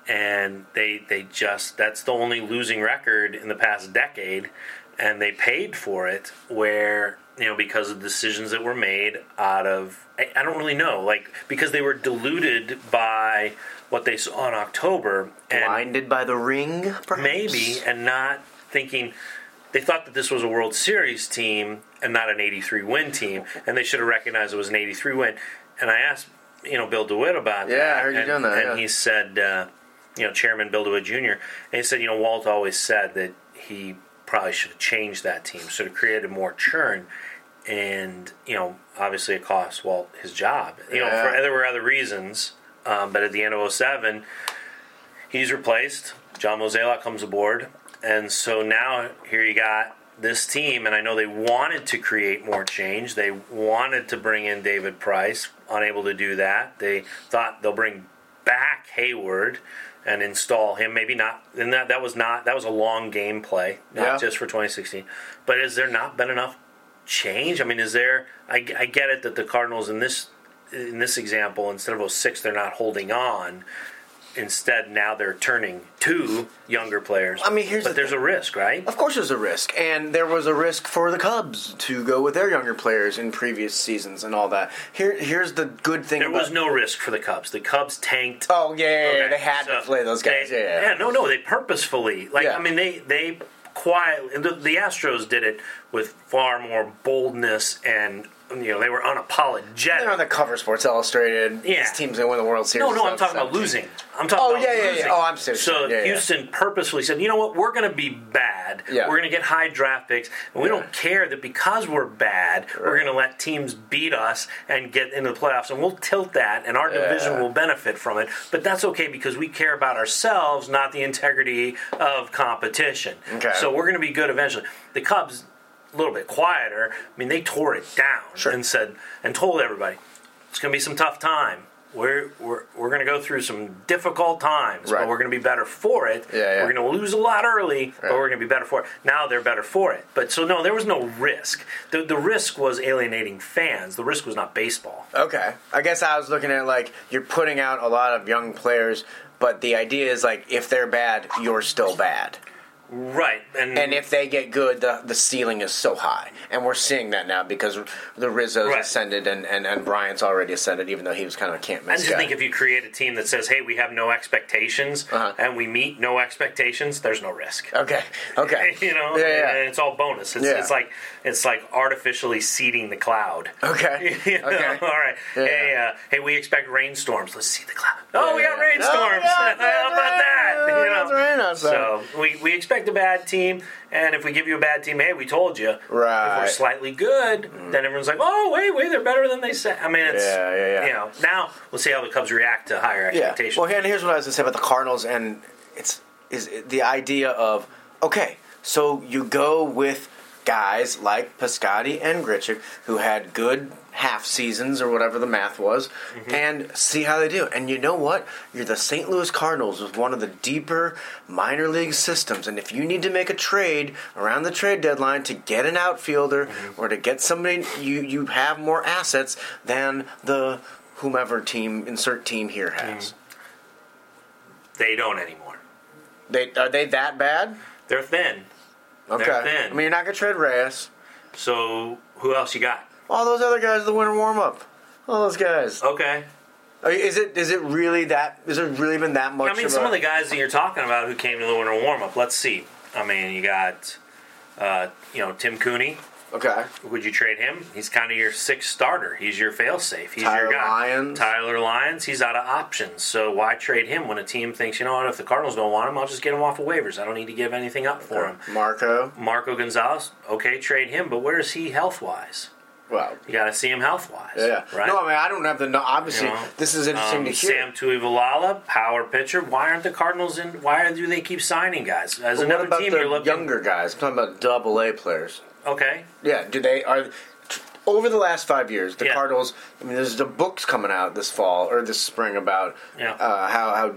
And they just, that's the only losing record in the past decade. And they paid for it where, you know, because of decisions that were made out of, I don't really know, like, because they were deluded by what they saw in October. And blinded by the ring, perhaps? Maybe, and not thinking, they thought that this was a World Series team and not an 83-win team, and they should have recognized it was an 83-win. And I asked, you know, Bill DeWitt about that. Yeah, I heard you doing that. And he said, you know, Chairman Bill DeWitt Jr., and he said, you know, Walt always said that he probably should have changed that team, should have created more churn. And, you know, obviously it cost Walt his job. You know, there were other reasons, but at the end of 07, he's replaced. John Mozeliak comes aboard. And so now here you got this team, and I know they wanted to create more change. They wanted to bring in David Price, unable to do that. They thought they'll bring back Hayward and install him. Maybe not. And that was a long game play, not just for 2016. But has there not been enough change? I mean, is there? I get it that the Cardinals in this example, instead of 06, they're not holding on. Instead, now they're turning to younger players. I mean, there's a risk, right? Of course there's a risk. And there was a risk for the Cubs to go with their younger players in previous seasons and all that. Here's the good thing There was no risk for the Cubs. The Cubs tanked. Oh, yeah. They had to play those guys. No, they purposefully. I mean, they quietly. The Astros did it with far more boldness and, you know, they were unapologetic. They're on the cover of Sports Illustrated. Yeah. This team's going to win the World Series. No, I'm talking about losing. I'm talking about losing. Oh, I'm serious. So Houston purposefully said, you know what, we're going to be bad. Yeah. We're going to get high draft picks. And we don't care that because we're bad, we're going to let teams beat us and get into the playoffs. And we'll tilt that, and our division will benefit from it. But that's okay because we care about ourselves, not the integrity of competition. Okay. So we're going to be good eventually. The Cubs, a little bit quieter. I mean, they tore it down and said and told everybody it's going to be some tough time. We're going to go through some difficult times, but we're going to be better for it. We're going to lose a lot early, but we're going to be better for it. Now they're better for it. But so no, there was no risk. The risk was alienating fans. The risk was not baseball. Okay, I guess I was looking at like you're putting out a lot of young players, but the idea is like if they're bad, you're still bad. Right. And if they get good, the ceiling is so high. And we're seeing that now because the Rizzo's ascended and Bryant's already ascended, even though he was kind of a can't-miss guy. I just think if you create a team that says, hey, we have no expectations, and we meet no expectations, there's no risk. Okay. You know? And it's all bonus. It's like artificially seeding the cloud. Okay. You know? Okay. All right. Yeah. Hey, we expect rainstorms. Let's see the cloud. Oh, we got rainstorms. How about that? It's raining outside. So we expect expect a bad team, and if we give you a bad team, hey, we told you. Right. If we're slightly good, then everyone's like, oh, wait, they're better than they said. I mean, it's you know. Now we'll see how the Cubs react to higher expectations. Well, and here's what I was going to say about the Cardinals, and is the idea of, okay, so you go with guys like Piscotty and Grichuk who had good half seasons or whatever the math was, and see how they do. And you know what? You're the St. Louis Cardinals with one of the deeper minor league systems, and if you need to make a trade around the trade deadline to get an outfielder or to get somebody, you have more assets than the whomever team, insert team here has. They don't anymore. Are they that bad? They're thin. Okay. They're thin. I mean, you're not going to trade Reyes. So who else you got? All those other guys, the winter warm-up. All those guys. Okay. Is it really that? Is it really been that much? I mean, some of the guys that you're talking about who came to the winter warm-up. Let's see. I mean, you got, Tim Cooney. Okay. Would you trade him? He's kind of your sixth starter. He's your fail-safe. He's Tyler your guy. Lyons. Tyler Lyons. He's out of options. So why trade him when a team thinks, you know what, if the Cardinals don't want him, I'll just get him off of waivers. I don't need to give anything up for him. Marco Gonzalez. Okay, trade him, but where is he health-wise? Well, you got to see him health-wise. Yeah. Right? No, I mean, I don't have the. Obviously, this is interesting to hear. Sam Tuivailala, power pitcher. Why aren't the Cardinals in? Why do they keep signing guys? As but another what about team, the you're looking younger guys? I'm talking about AA players. Okay. Yeah. Over the last 5 years, the Cardinals. I mean, there's the books coming out this fall or this spring about how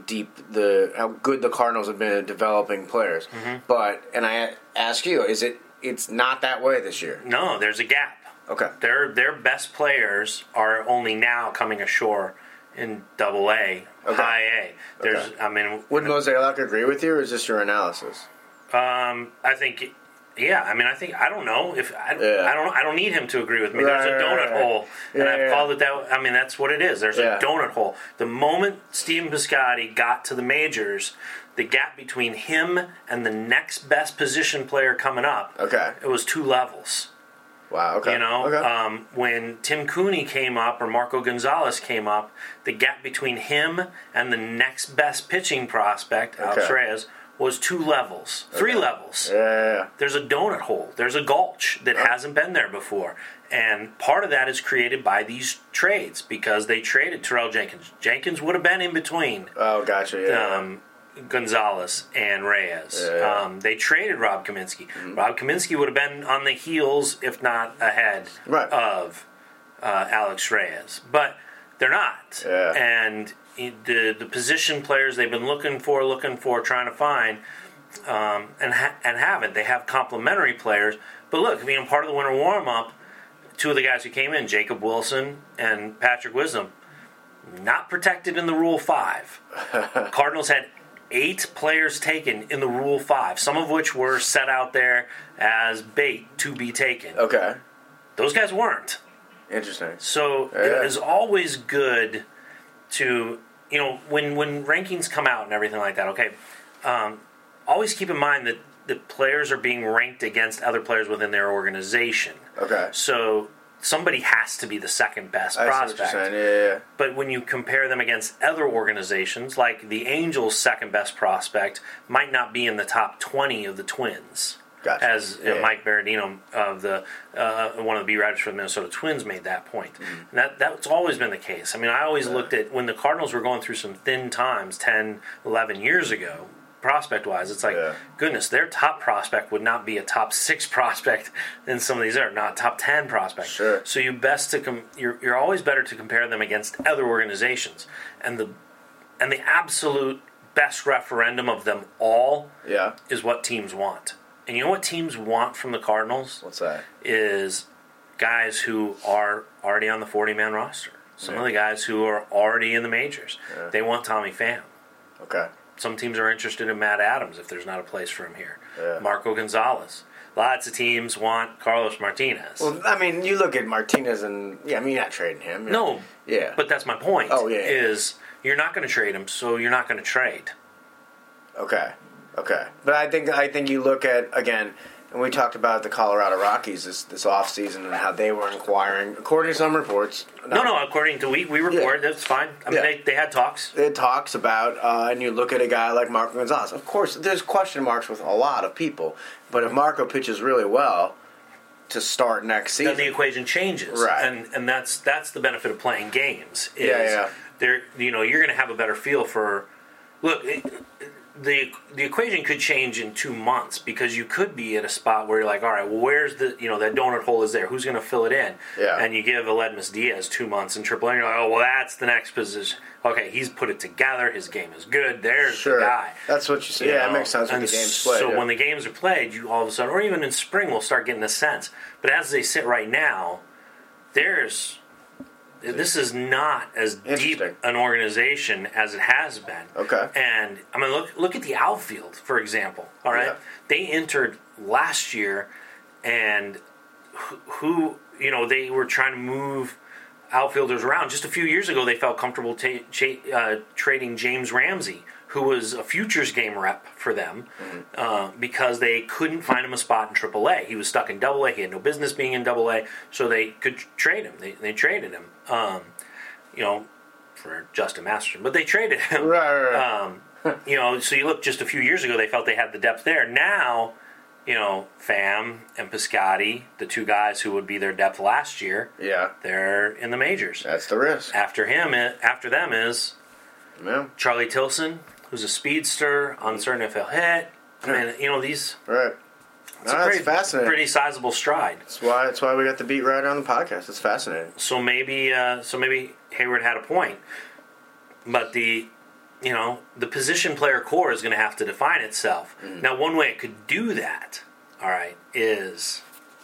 good the Cardinals have been at developing players. And I ask you, it's not that way this year? No, there's a gap. Okay. Their best players are only now coming ashore in AA, High A. There's, I mean, would Mozeliak agree with you, or is this your analysis? I think. Yeah, I mean, I don't know if I don't need him to agree with me. There's a donut hole, and I've called it that. I mean, that's what it is. There's a donut hole. The moment Stephen Piscotty got to the majors, the gap between him and the next best position player coming up, it was 2 levels. Wow. Okay. When Tim Cooney came up or Marco Gonzalez came up, the gap between him and the next best pitching prospect, Alex Reyes, was 2 levels, 3 levels. Yeah. There's a donut hole. There's a gulch that hasn't been there before. And part of that is created by these trades because they traded Terrell Jenkins. Jenkins would have been in between. Oh, gotcha. Yeah. Gonzalez and Reyes. They traded Rob Kaminsky. Rob Kaminsky would have been on the heels, if not ahead, of Alex Reyes. But they're not. Yeah. And the position players they've been looking for, trying to find, and haven't. They have complementary players. But look, I mean, part of the winter warm-up, 2 of the guys who came in, Jacob Wilson and Patrick Wisdom, not protected in the Rule 5. Cardinals had 8 players taken in the Rule 5, some of which were set out there as bait to be taken. Okay. Those guys weren't. Interesting. So it is always good to, when rankings come out and everything like that, always keep in mind that the players are being ranked against other players within their organization. Okay. So somebody has to be the second best prospect. I see what you're saying. Yeah. But when you compare them against other organizations, like the Angels' second best prospect might not be in the top 20 of the Twins. Gotcha. As Mike Berardino of the one of the beat writers for the Minnesota Twins made that point. And that's always been the case. I mean, I always looked at when the Cardinals were going through some thin times 10, 11 years ago, prospect-wise, it's like, goodness, their top prospect would not be a top 6 prospect than some of these are, not top 10 prospects. Sure. So you're always better to compare them against other organizations. And the absolute best referendum of them all is what teams want. And you know what teams want from the Cardinals? What's that? Is guys who are already on the 40-man roster. Some of the guys who are already in the majors. Yeah. They want Tommy Pham. Okay. Some teams are interested in Matt Adams if there's not a place for him here. Yeah. Marco Gonzalez. Lots of teams want Carlos Martinez. Well, I mean, you look at Martinez and, you're not trading him. No. Yeah. But that's my point. Oh, yeah. Is you're not going to trade him, so you're not going to trade. Okay. But I think you look at, again, And we talked about the Colorado Rockies this offseason and how they were inquiring, according to some reports. No, according to we report, that's fine. I mean, they had talks. They had talks about, and you look at a guy like Marco Gonzalez. Of course, there's question marks with a lot of people, but if Marco pitches really well to start next season, then the equation changes. Right. And that's the benefit of playing games. Is Yeah. You're going to have a better feel for. Look, the equation could change in 2 months because you could be at a spot where you're like, all right, well, where's that donut hole is there? Who's going to fill it in? Yeah. And you give Aledmus Diaz 2 months in AAA, and you're like, oh, well, that's the next position. Okay, he's put it together. His game is good. There's the guy. That's what you say. Yeah, it makes sense when the game's played. So when the games are played, you all of a sudden, or even in spring, we'll start getting a sense. But as they sit right now, this is not as deep an organization as it has been. Okay. And I mean, look at the outfield, for example. All right, They entered last year, and they were trying to move outfielders around. Just a few years ago, they felt comfortable trading James Ramsey, who was a futures game rep for them, because they couldn't find him a spot in AAA. He was stuck in AA. He had no business being in AA, so they could trade him. They traded him, for Justin Masterson, but they traded him. Right. So you look just a few years ago, they felt they had the depth there. Now, Pham and Piscotty, the two guys who would be their depth last year, they're in the majors. That's the risk. After them is Charlie Tilson, who's a speedster, uncertain if he'll hit. I mean, these. Right. That's fascinating. Pretty sizable stride. That's why we got the beat writer on the podcast. It's fascinating. So maybe Hayward had a point, but the position player core is going to have to define itself. Now, one way it could do that, all right, is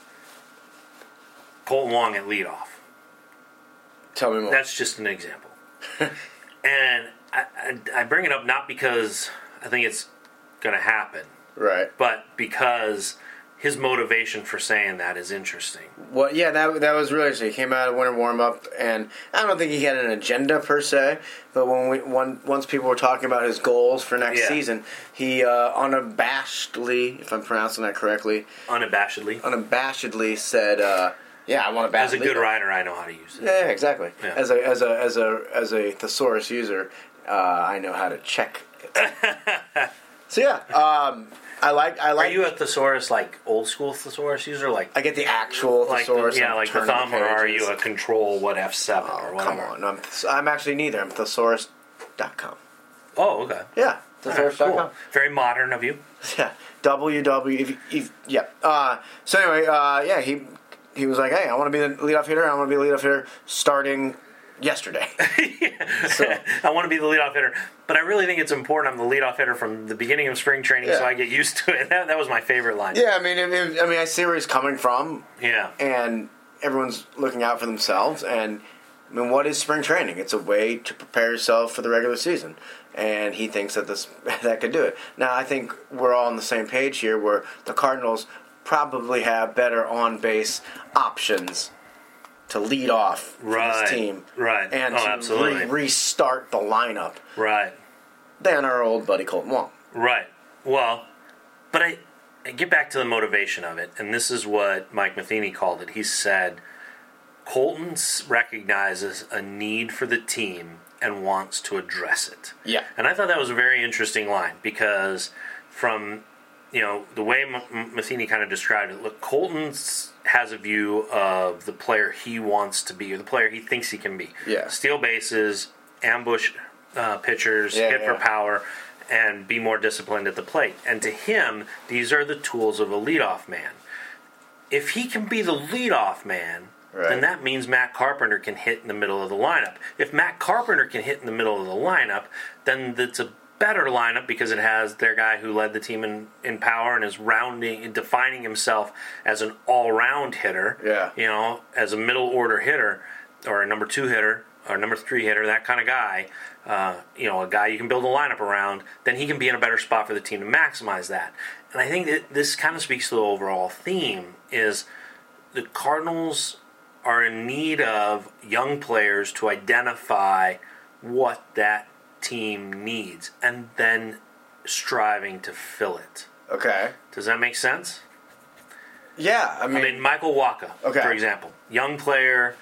Colton Wong at leadoff. Tell me more. That's just an example. And I bring it up not because I think it's going to happen, right? But because his motivation for saying that is interesting. Well, yeah, that was really interesting. He came out of winter warm-up, and I don't think he had an agenda per se, but once people were talking about his goals for next season, he unabashedly, if I'm pronouncing that correctly, unabashedly said, I want to bash. As a good writer, I know how to use it. Yeah, exactly. Yeah. As a thesaurus user, I know how to check it. So yeah, I like. Are you a thesaurus, like old school thesaurus user? Like I get the actual thesaurus, like the thumb, or are you a control F7 or whatever? Come on, I'm actually neither. I'm thesaurus.com. Oh, okay. Yeah, thesaurus.com. Cool. Very modern of you. Yeah, So anyway, he was like, hey, I want to be the leadoff hitter. I want to be the leadoff hitter starting yesterday. So I want to be the leadoff hitter, but I really think it's important I'm the leadoff hitter from the beginning of spring training, so I get used to it. That was my favorite line. Yeah, I mean, I see where he's coming from. Yeah, and everyone's looking out for themselves. And I mean, what is spring training? It's a way to prepare yourself for the regular season. And he thinks that could do it. Now, I think we're all on the same page here, where the Cardinals probably have better on-base options to lead off for this team, and to restart the lineup, than our old buddy Colton Wong. Right. Well, but I get back to the motivation of it, and this is what Mike Matheny called it. He said, Colton recognizes a need for the team and wants to address it. Yeah. And I thought that was a very interesting line, because from the way Matheny kind of described it, look, Colton has a view of the player he wants to be, or the player he thinks he can be. Yeah. Steal bases, ambush pitchers, hit for power, and be more disciplined at the plate. And to him, these are the tools of a leadoff man. If he can be the leadoff man, then that means Matt Carpenter can hit in the middle of the lineup. If Matt Carpenter can hit in the middle of the lineup, then it's a better lineup, because it has their guy who led the team in power and is rounding and defining himself as an all-round hitter. Yeah. As a middle order hitter, or a number 2 hitter, or number 3 hitter, that kind of guy. A guy you can build a lineup around. Then he can be in a better spot for the team to maximize that. And I think that this kind of speaks to the overall theme: is the Cardinals are in need of young players to identify what that team needs, and then striving to fill it. Okay. Does that make sense? Yeah, I mean Michael Wacha, for example, young player,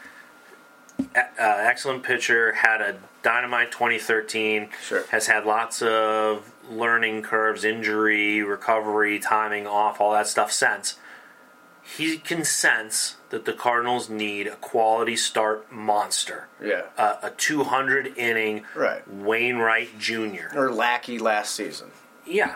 excellent pitcher, had a dynamite 2013. Sure. Has had lots of learning curves, injury, recovery, timing off, all that stuff since. He can sense that the Cardinals need a quality start monster. Yeah. A 200-inning Wainwright Jr. Or Lackey last season. Yeah.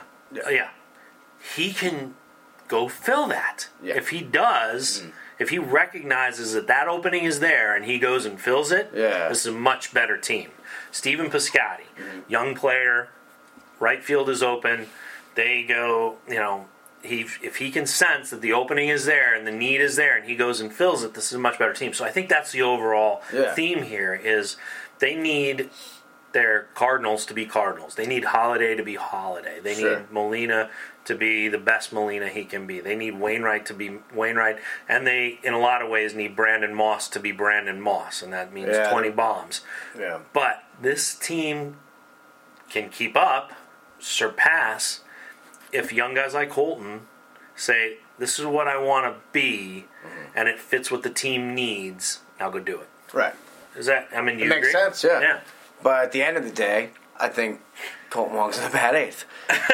He can go fill that. Yeah. If he does, if he recognizes that opening is there and he goes and fills it, this is a much better team. Stephen Piscotty, young player, right field is open. They go, if he can sense that the opening is there and the need is there and he goes and fills it, this is a much better team. So I think that's the overall theme here is they need their Cardinals to be Cardinals. They need Holiday to be Holiday. They need Molina to be the best Molina he can be. They need Wainwright to be Wainwright. And they, in a lot of ways, need Brandon Moss to be Brandon Moss. And that means 20 bombs. Yeah. But this team can keep up, surpass, if young guys like Holton say, this is what I want to be, and it fits what the team needs, I'll go do it. Right. Is that, do you agree? It makes sense, yeah. Yeah. But at the end of the day, I think Colton Wong's in a bad eighth.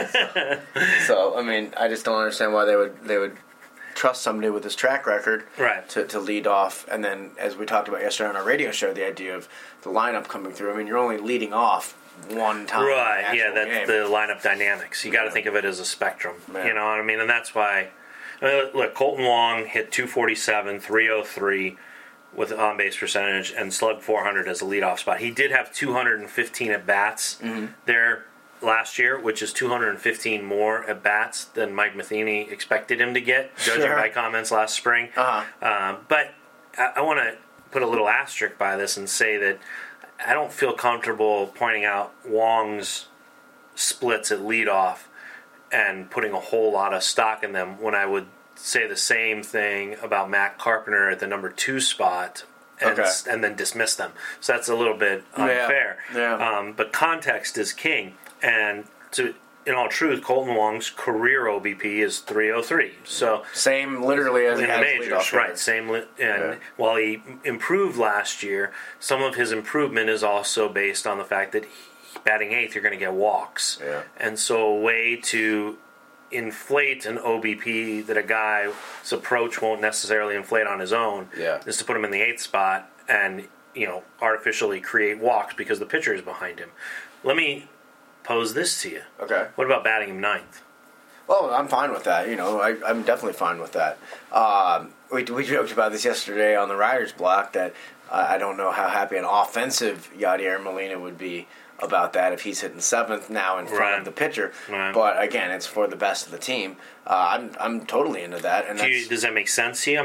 So, I just don't understand why they would trust somebody with this track record to lead off. And then, as we talked about yesterday on our radio show, the idea of the lineup coming through. You're only leading off one time. Right, yeah, that's the lineup dynamics. You got to think of it as a spectrum. Yeah. You know what I mean? And that's why, look, Colton Wong hit 247, 303 with on-base percentage and slugged 400 as a leadoff spot. He did have 215 at-bats there last year, which is 215 more at-bats than Mike Matheny expected him to get, judging by comments last spring. But I want to put a little asterisk by this and say that I don't feel comfortable pointing out Wong's splits at leadoff and putting a whole lot of stock in them when I would say the same thing about Matt Carpenter at the number 2 spot and then dismiss them. So that's a little bit unfair. Yeah. But context is king. And in all truth, Colton Wong's career OBP is 303. So same literally as in the majors, right? Same. While he improved last year, some of his improvement is also based on the fact that batting 8th, you're going to get walks. Yeah. And so a way to inflate an OBP that a guy's approach won't necessarily inflate on his own is to put him in the 8th spot and artificially create walks because the pitcher is behind him. Let me pose this to you. Okay. What about batting him 9th? Well, I'm fine with that. I'm definitely fine with that. We joked about this yesterday on the Riders block that I don't know how happy an offensive Yadier Molina would be about that if he's hitting 7th now in front of the pitcher. Right. But again, it's for the best of the team. I'm totally into that. And does that make sense to you?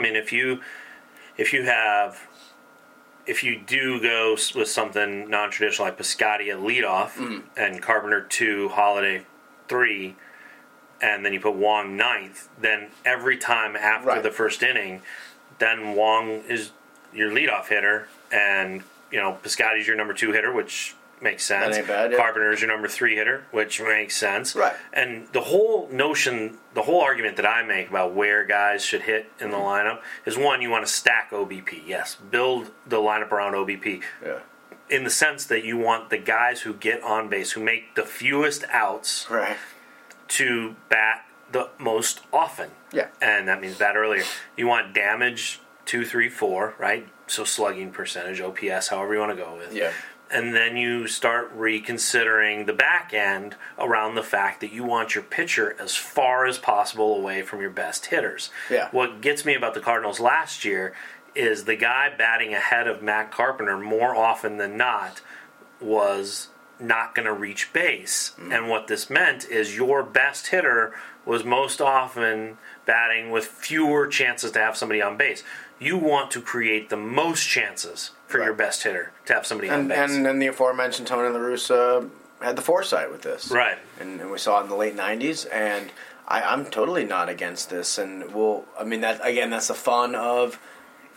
If you do go with something non-traditional like Piscotty at leadoff and Carpenter 2, Holiday 3, and then you put Wong 9th, then every time after the first inning, then Wong is your leadoff hitter, and Piscotty's your number 2 hitter, which makes sense. That ain't bad, yeah. Carpenter's your number 3 hitter, which makes sense. Right. And the whole argument that I make about where guys should hit in the lineup is, one, you want to stack OBP. Yes, build the lineup around OBP. Yeah. In the sense that you want the guys who get on base, who make the fewest outs, to bat the most often. Yeah. And that means bat earlier. You want damage 2, 3, 4, right? So slugging percentage, OPS, however you want to go with. Yeah. And then you start reconsidering the back end around the fact that you want your pitcher as far as possible away from your best hitters. Yeah. What gets me about the Cardinals last year is the guy batting ahead of Matt Carpenter more often than not was not going to reach base. And what this meant is your best hitter was most often batting with fewer chances to have somebody on base. You want to create the most chances for your best hitter to have somebody on base. And then the aforementioned Tony La Russa had the foresight with this. Right. And we saw it in the late 90s, and I'm totally not against this. And that's the fun of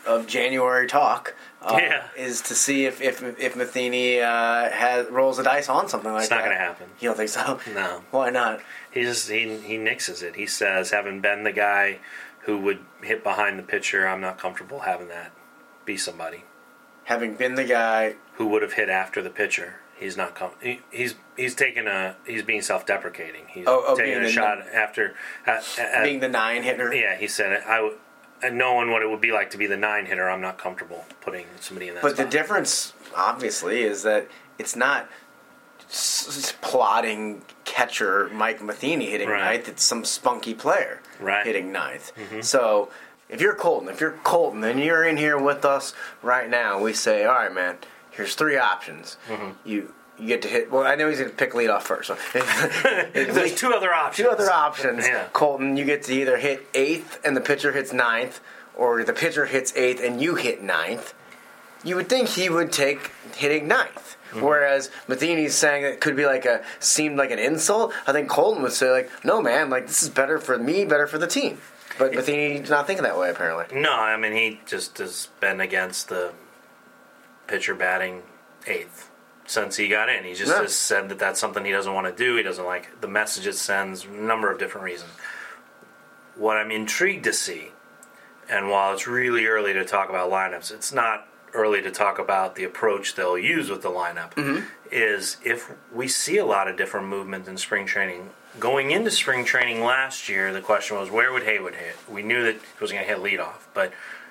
of January talk. Yeah. Is to see if Matheny rolls the dice on something like that. It's not going to happen. You don't think so? No. Why not? He nixes it. He says, having been the guy who would hit behind the pitcher, I'm not comfortable having that be somebody. Having been the guy who would have hit after the pitcher, he's not he's being self-deprecating. He's taking a shot after being the 9 hitter. Yeah, he said knowing what it would be like to be the 9 hitter, I'm not comfortable putting somebody in that spot. The difference, obviously, is that it's not plodding catcher Mike Matheny hitting ninth. It's some spunky player hitting ninth. Mm-hmm. So if you're Colton, and you're in here with us right now, we say, all right, man, here's 3 options. Mm-hmm. You get to hit. Well, I know he's going to pick leadoff first. So there's 2 other options. 2 other options. Yeah. Colton, you get to either hit 8th and the pitcher hits 9th, or the pitcher hits 8th and you hit 9th. You would think he would take hitting 9th. Mm-hmm. Whereas Matheny's saying it could be seemed like an insult. I think Colton would say no man, this is better for me, better for the team. But Matheny's not thinking that way apparently. No, I mean he just has been against the pitcher batting 8th since he got in. He just has said that that's something he doesn't want to do. He doesn't like the message it sends. A number of different reasons. What I'm intrigued to see, and while it's really early to talk about lineups, it's not early to talk about the approach they'll use with the lineup, is if we see a lot of different movement in spring training. Going into spring training last year, the question was, where would Haywood hit? We knew that he was going to hit leadoff, but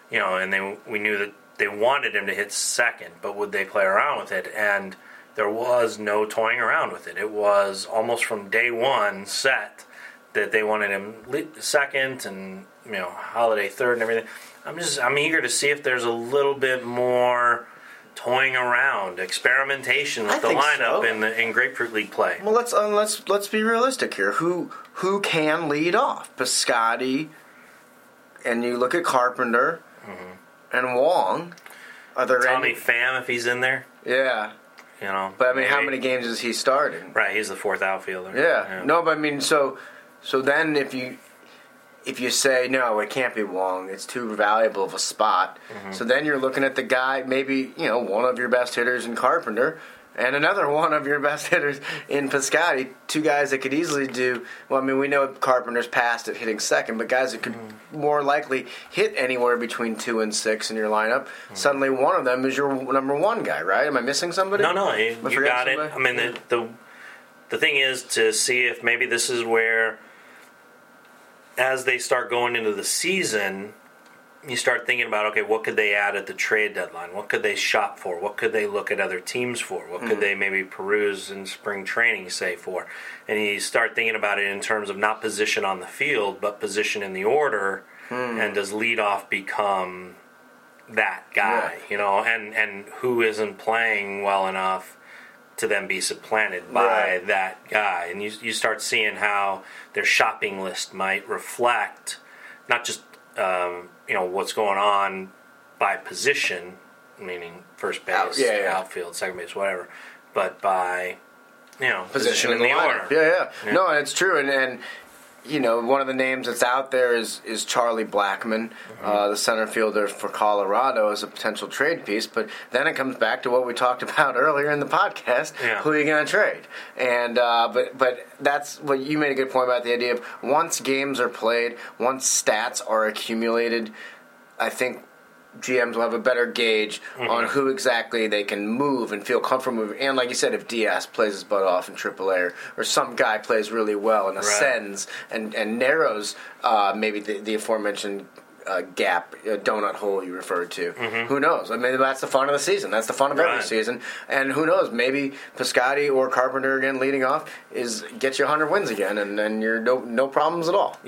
we knew that they wanted him to hit second, but would they play around with it? And there was no toying around with it. It was almost from day one set that they wanted him second and Holiday third and everything. I'm eager to see if there's a little bit more toying around, experimentation with the lineup in Grapefruit League play. Well, let's be realistic here. Who can lead off? Piscotty, and you look at Carpenter and Wong. Are there Tommy Pham if he's in there? Yeah. But I mean, how many games is he starting? Right, he's the 4th outfielder. Yeah. No, but I mean, so then if you say no, it can't be Wong, it's too valuable of a spot. Mm-hmm. So then you're looking at the guy, maybe one of your best hitters in Carpenter, and another one of your best hitters in Piscotty. 2 guys that could easily do. Well, I mean, we know Carpenter's passed at hitting second, but guys that could more likely hit anywhere between 2 and 6 in your lineup. Mm-hmm. Suddenly, one of them is your number 1 guy, right? Am I missing somebody? No, you got it. I mean, the thing is to see if maybe this is where, as they start going into the season, you start thinking about, okay, what could they add at the trade deadline? What could they shop for? What could they look at other teams for? What could they maybe peruse in spring training, say, for? And you start thinking about it in terms of not position on the field, but position in the order. And does leadoff become that guy? And who isn't playing well enough to then be supplanted by that guy? And you start seeing how their shopping list might reflect not just what's going on by position, meaning first base, outfield, second base, whatever, but by position in the order. Yeah. No, and it's true, and one of the names that's out there is Charlie Blackmon, the center fielder for Colorado, as a potential trade piece. But then it comes back to what we talked about earlier in the podcast: who are you going to trade? And but that's what you made a good point about the idea of once games are played, once stats are accumulated, I think GMs will have a better gauge on who exactly they can move and feel comfortable moving. And like you said, if Diaz plays his butt off in AAA, or some guy plays really well and ascends and narrows maybe the aforementioned gap, donut hole you referred to. Who knows? I mean, that's the fun of the season. That's the fun of every season. And who knows? Maybe Piscotty or Carpenter again leading off gets you 100 wins again, and you're no problems at all.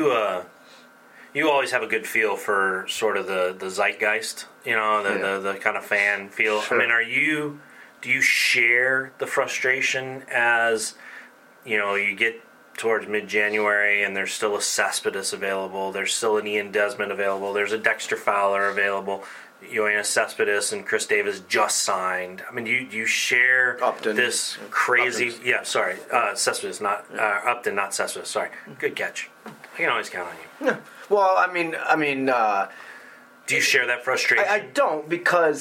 You always have a good feel for sort of the zeitgeist, the kind of fan feel. Sure. I mean, do you share the frustration as, you get towards mid-January and there's still a Cespedes available, there's still an Ian Desmond available, there's a Dexter Fowler available, Yoenis Cespedes and Chris Davis just signed. I mean, do you share Upton. This crazy... Upton's. Yeah, sorry. Cespedes, not... Upton, not Cespedes. Sorry. Good catch. I can always count on you. Yeah. Well, I mean, Do you share that frustration? I don't, because,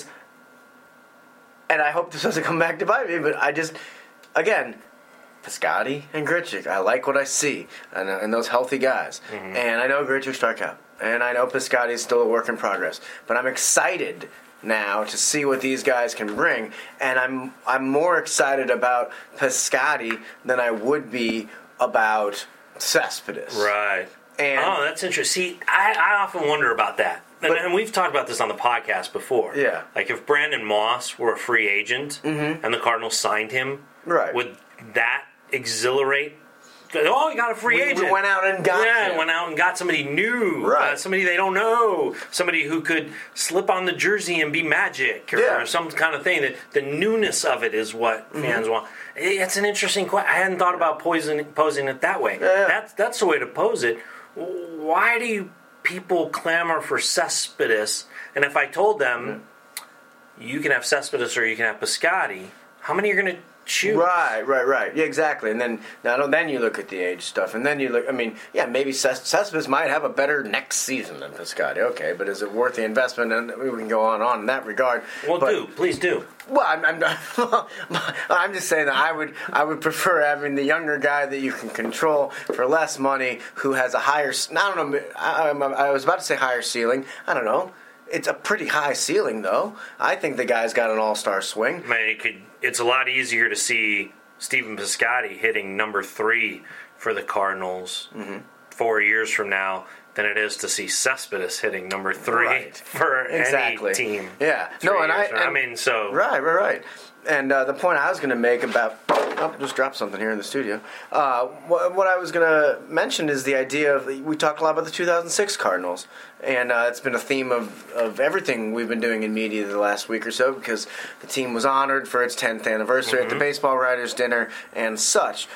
and I hope this doesn't come back to bite me, but I just, again, Piscotty and Grichuk, I like what I see, and those healthy guys. Mm-hmm. And I know Grichuk struck out, and I know Piscotty is still a work in progress, but I'm excited now to see what these guys can bring, and I'm more excited about Piscotty than I would be about Cespedes. Right. And that's interesting. See, I often wonder about that. And we've talked about this on the podcast before. Yeah. Like if Brandon Moss were a free agent and the Cardinals signed him, right, would that exhilarate? Oh, you got a free agent. We went out and got him. Went out and got somebody new. Right. Somebody they don't know. Somebody who could slip on the jersey and be magic or some kind of thing. The newness of it is what fans want. It's an interesting question. I hadn't thought about posing it that way. Yeah. That's the way to pose it. Why do people clamor for Cespedes? And if I told them you can have Cespedes or you can have Piscotty, how many are going to choose? Right. Yeah, exactly. And then you look at the age stuff, and then you look. I mean, yeah, maybe Cespedes might have a better next season than Piscotty. Okay, but is it worth the investment? And we can go on in that regard. Well, please do. Well, I'm just saying that I would prefer having the younger guy that you can control for less money, who has a higher. I don't know. I was about to say higher ceiling. I don't know. It's a pretty high ceiling, though. I think the guy's got an all-star swing. I mean, it's a lot easier to see Stephen Piscotty hitting number 3 for the Cardinals 4 years from now than it is to see Cespedes hitting number 3 for any team. Yeah. Right. And the point I was going to make about... Oh, just dropped something here in the studio. What I was going to mention is the idea of... We talked a lot about the 2006 Cardinals. And it's been a theme of everything we've been doing in media the last week or so, because the team was honored for its 10th anniversary at the Baseball Writers' Dinner and such.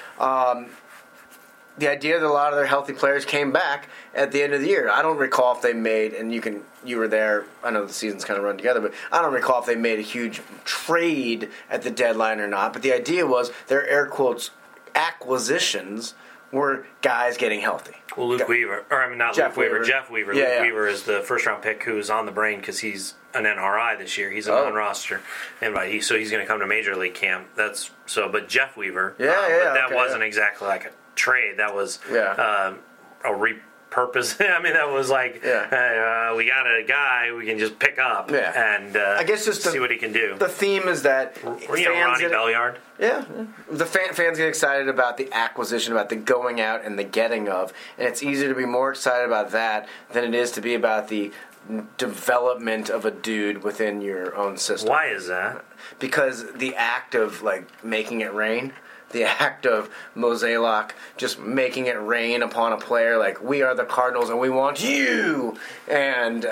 The idea that a lot of their healthy players came back at the end of the year. I don't recall if they made, and you were there, I know the seasons kind of run together, but I don't recall if they made a huge trade at the deadline or not. But the idea was their air quotes acquisitions were guys getting healthy. Well, Jeff Weaver. Jeff Weaver. Yeah, Luke Weaver is the first-round pick who's on the brain because he's an NRI this year. He's a non-roster invite, so he's going to come to Major League camp. But Jeff Weaver. That wasn't exactly like a trade. That was a repurpose. I mean, that was like, hey, we got a guy we can just pick up and I guess just see what he can do. The theme is that Ronnie Belliard. Yeah. The fans get excited about the acquisition, about the going out and the getting of, and it's easier to be more excited about that than it is to be about the development of a dude within your own system. Why is that? Because the act of making it rain, the act of Mozeliak just making it rain upon a player, like, we are the Cardinals and we want you, and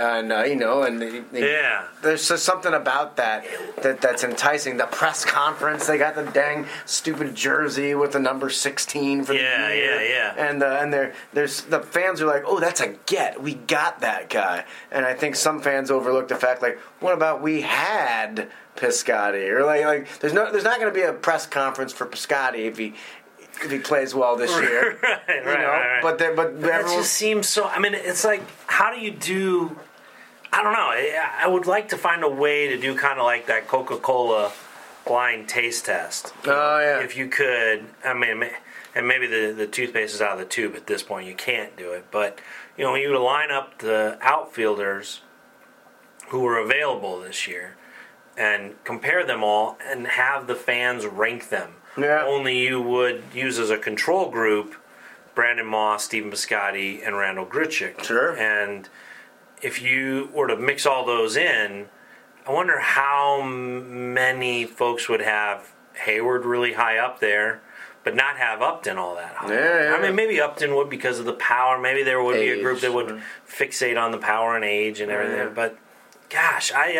there's just something about that's enticing. The press conference, they got the dang stupid jersey with the number 16 for the year. And there's the fans are like, oh, that's a get. We got that guy. And I think some fans overlook the fact, like, what about we had Piscotty, or like there's not going to be a press conference for Piscotty if he plays well this year, right. But that just seems so. I mean, it's like, how do you do? I don't know. I would like to find a way to do kind of like that Coca-Cola blind taste test. If you could, I mean, and maybe the toothpaste is out of the tube at this point. You can't do it, but when you line up the outfielders who were available this year and compare them all and have the fans rank them. Yeah. Only you would use as a control group Brandon Moss, Stephen Piscotty, and Randal Grichuk. Sure. And if you were to mix all those in, I wonder how many folks would have Hayward really high up there, but not have Upton all that high. Yeah. I mean, maybe Upton would because of the power. Maybe there would be a group that would fixate on the power and age and everything. Yeah. But, gosh, I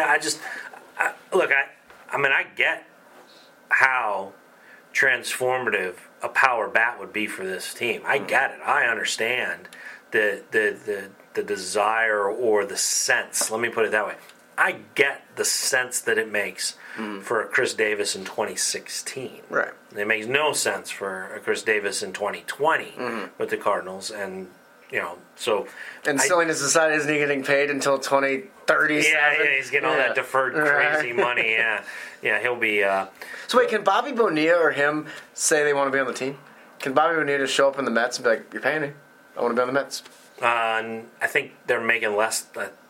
get how transformative a power bat would be for this team. I get it. I understand the desire or the sense. Let me put it that way. I get the sense that it makes for a Chris Davis in 2016. Right. It makes no sense for a Chris Davis in 2020 with the Cardinals, and So And Silliness Society isn't he getting paid until 2037? Yeah, he's getting all that deferred crazy money. Yeah, he'll be. So wait, can Bobby Bonilla or him say they want to be on the team? Can Bobby Bonilla just show up in the Mets and be like, "You're paying me. I want to be on the Mets." I think they're making less.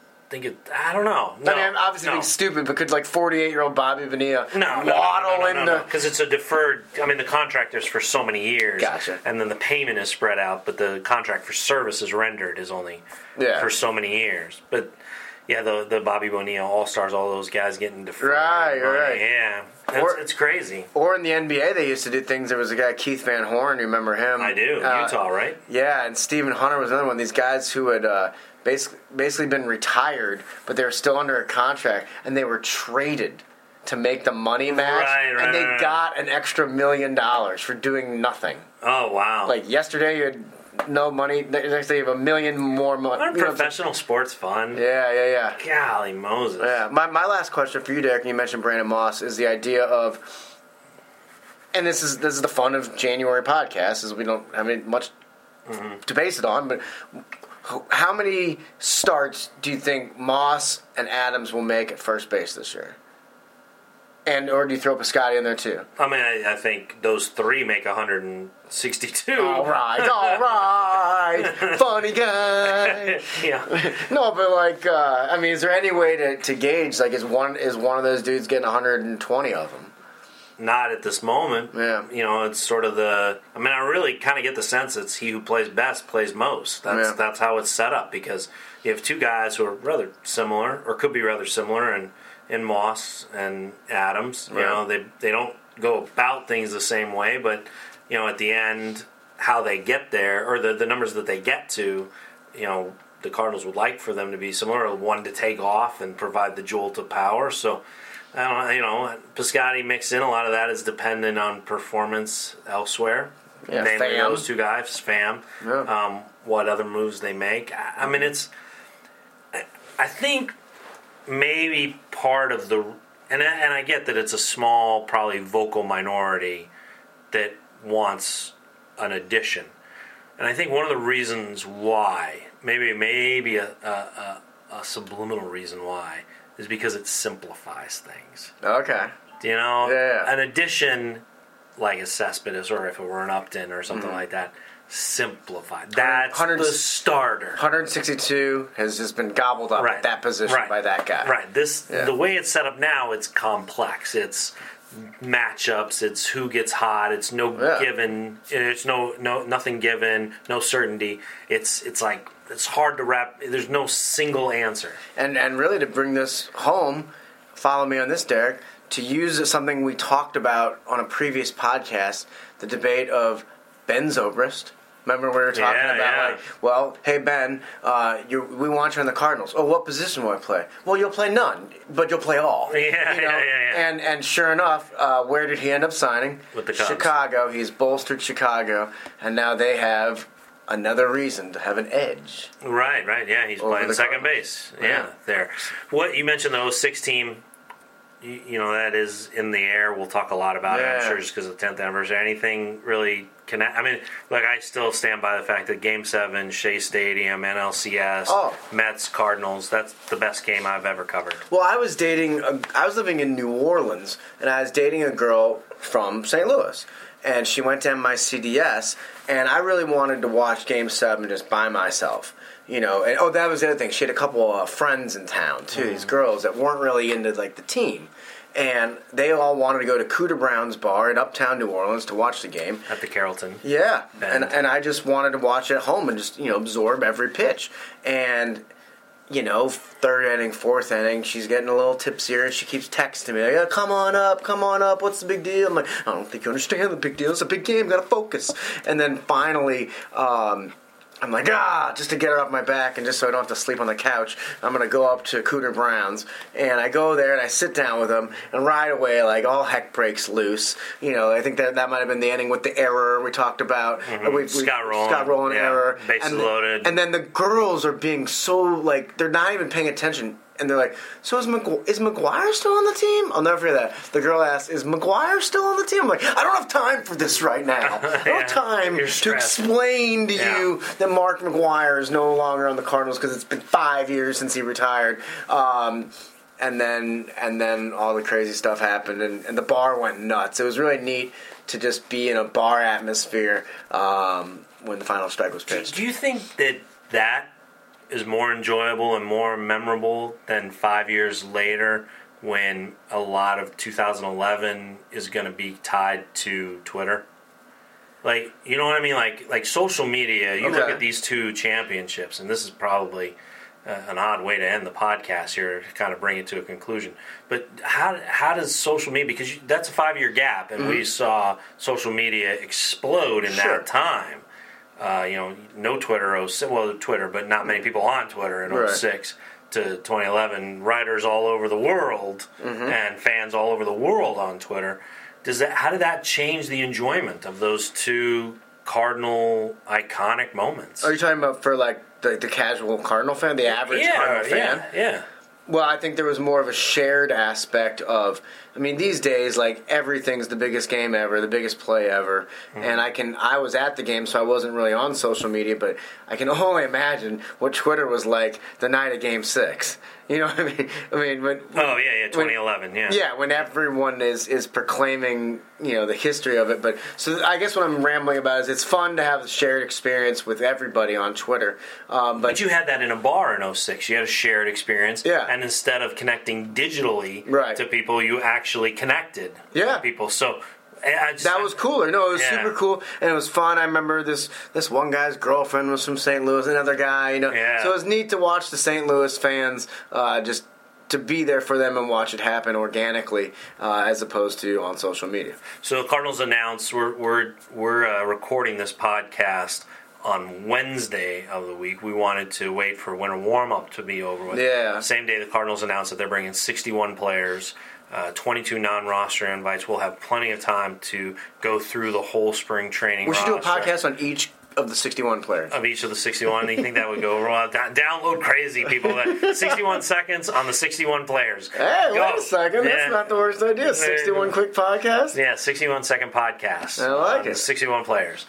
I don't know. No, I mean, I'm obviously being stupid, but could 48-year-old Bobby Bonilla waddle into? Because it's a deferred. I mean, the contract is for so many years. Gotcha. And then the payment is spread out, but the contract for services rendered is only for so many years. But yeah, the Bobby Bonilla All-Stars, all those guys getting deferred. Right. Yeah, it's crazy. Or in the NBA, they used to do things. There was a guy, Keith Van Horn. You remember him? I do. Utah, right? Yeah, and Stephen Hunter was another one. These guys who had basically been retired, but they were still under a contract, and they were traded to make the money match, and they got an extra $1 million for doing nothing. Oh, wow. Like yesterday, you had no money. The next day, you have $1 million more money. Aren't professional sports fun? Yeah. Golly Moses. Yeah. My last question for you, Derek, and you mentioned Brandon Moss, is the idea of, and this is the fun of January podcasts, is we don't have much to base it on, but how many starts do you think Moss and Adams will make at first base this year? Or do you throw Piscotty in there too? I mean, I think those three make 162. All right. Funny guy. Yeah. No, but is there any way to gauge? Is one of those dudes getting 120 of them? Not at this moment. Yeah. It's sort of I really kind of get the sense it's he who plays best plays most. That's how it's set up, because you have two guys who are rather similar, or could be rather similar, in Moss and Adams. Right. They don't go about things the same way, but at the end, how they get there, or the numbers that they get to, the Cardinals would like for them to be similar, one to take off and provide the jolt of power. So, Piscotty mixed in, a lot of that is dependent on performance elsewhere. Yeah, namely Pham. Those two guys, Pham. Yeah. What other moves they make. I think maybe part of and I get that it's a small, probably vocal minority that wants an addition. And I think one of the reasons why, maybe a subliminal reason why, is because it simplifies things. Okay. An addition like a Cespedes, or if it were an Upton or something like that, simplified. That's the starter. 162 has just been gobbled up at that position by that guy. Right. The way it's set up now, it's complex. It's matchups. It's who gets hot. It's no given. It's nothing given. No certainty. It's like, it's hard to wrap. There's no single answer. And really, to bring this home, follow me on this, Derek, to use something we talked about on a previous podcast, the debate of Ben Zobrist. Remember we were talking about, hey Ben, we want you in the Cardinals. Oh, what position will I play? Well, you'll play none, but you'll play all. Yeah. And sure enough, where did he end up signing? With the Cubs. Chicago. He's bolstered Chicago, and now they have another reason to have an edge. Right. Yeah, he's playing second base. Yeah, there. What you mentioned, the 06 team. That is in the air. We'll talk a lot about it, I'm sure, just because of the 10th anniversary. Anything really connect? I still stand by the fact that Game 7, Shea Stadium, NLCS, Mets, Cardinals, that's the best game I've ever covered. Well, I was living in New Orleans, and I was dating a girl from St. Louis. And she went to MICDS, and I really wanted to watch Game 7 just by myself. And that was the other thing. She had a couple of friends in town too. These girls that weren't really into the team, and they all wanted to go to Cooter Brown's bar in Uptown New Orleans to watch the game at the Carrollton. Yeah, and I just wanted to watch it at home and just absorb every pitch. And third inning, fourth inning, she's getting a little tipsier, and she keeps texting me, like, come on up, what's the big deal? I'm like, I don't think you understand the big deal. It's a big game, gotta focus. And then finally, I'm like, just to get her off my back and just so I don't have to sleep on the couch, I'm going to go up to Cooter Brown's. And I go there and I sit down with him, and right away, all heck breaks loose. I think that might have been the ending with the error we talked about. Scott Rowland error. Bases loaded. And then the girls are being so, they're not even paying attention and they're like, so is McGuire still on the team? I'll never forget that. The girl asked, is McGuire still on the team? I'm like, I don't have time for this right now. I don't have time to explain to you that Mark McGuire is no longer on the Cardinals because it's been 5 years since he retired. And then all the crazy stuff happened, and the bar went nuts. It was really neat to just be in a bar atmosphere when the final strike was pitched. Do you think that is more enjoyable and more memorable than 5 years later when a lot of 2011 is going to be tied to Twitter? Like, you know what I mean? Like social media, you look at these two championships, and this is probably an odd way to end the podcast here to kind of bring it to a conclusion. But how does social media, because that's a 5-year gap, and we saw social media explode in that time. No Twitter, Twitter, but not many people on Twitter in 06 to 2011. Writers all over the world and fans all over the world on Twitter. How did that change the enjoyment of those two Cardinal iconic moments? Are you talking about for like the casual Cardinal fan, the average Cardinal fan? Yeah. Well, I think there was more of a shared aspect of, I mean, these days, like, everything's the biggest game ever, the biggest play ever, and I was at the game, so I wasn't really on social media, but I can only imagine what Twitter was like the night of Game 6. You know what I mean? When 2011, when everyone is proclaiming, the history of it. But so I guess what I'm rambling about is it's fun to have the shared experience with everybody on Twitter. But you had that in a bar in 06. You had a shared experience. Yeah. And instead of connecting digitally to people, you actually connected with people. So that was cooler. No, it was super cool, and it was fun. I remember this one guy's girlfriend was from St. Louis, another guy, So it was neat to watch the St. Louis fans just to be there for them and watch it happen organically as opposed to on social media. So the Cardinals announced we're recording this podcast on Wednesday of the week. We wanted to wait for winter warm-up to be over with. Yeah. Same day the Cardinals announced that they're bringing 61 players, 22 non-roster invites. We'll have plenty of time to go through the whole spring training roster. We should do a podcast on each of the 61 players. Of each of the 61. Do you think that would go well? Download crazy, people. 61 seconds on the 61 players. Hey, wait a second. That's not the worst idea. 61 quick podcast? Yeah, 61-second podcast. I like it. 61 players.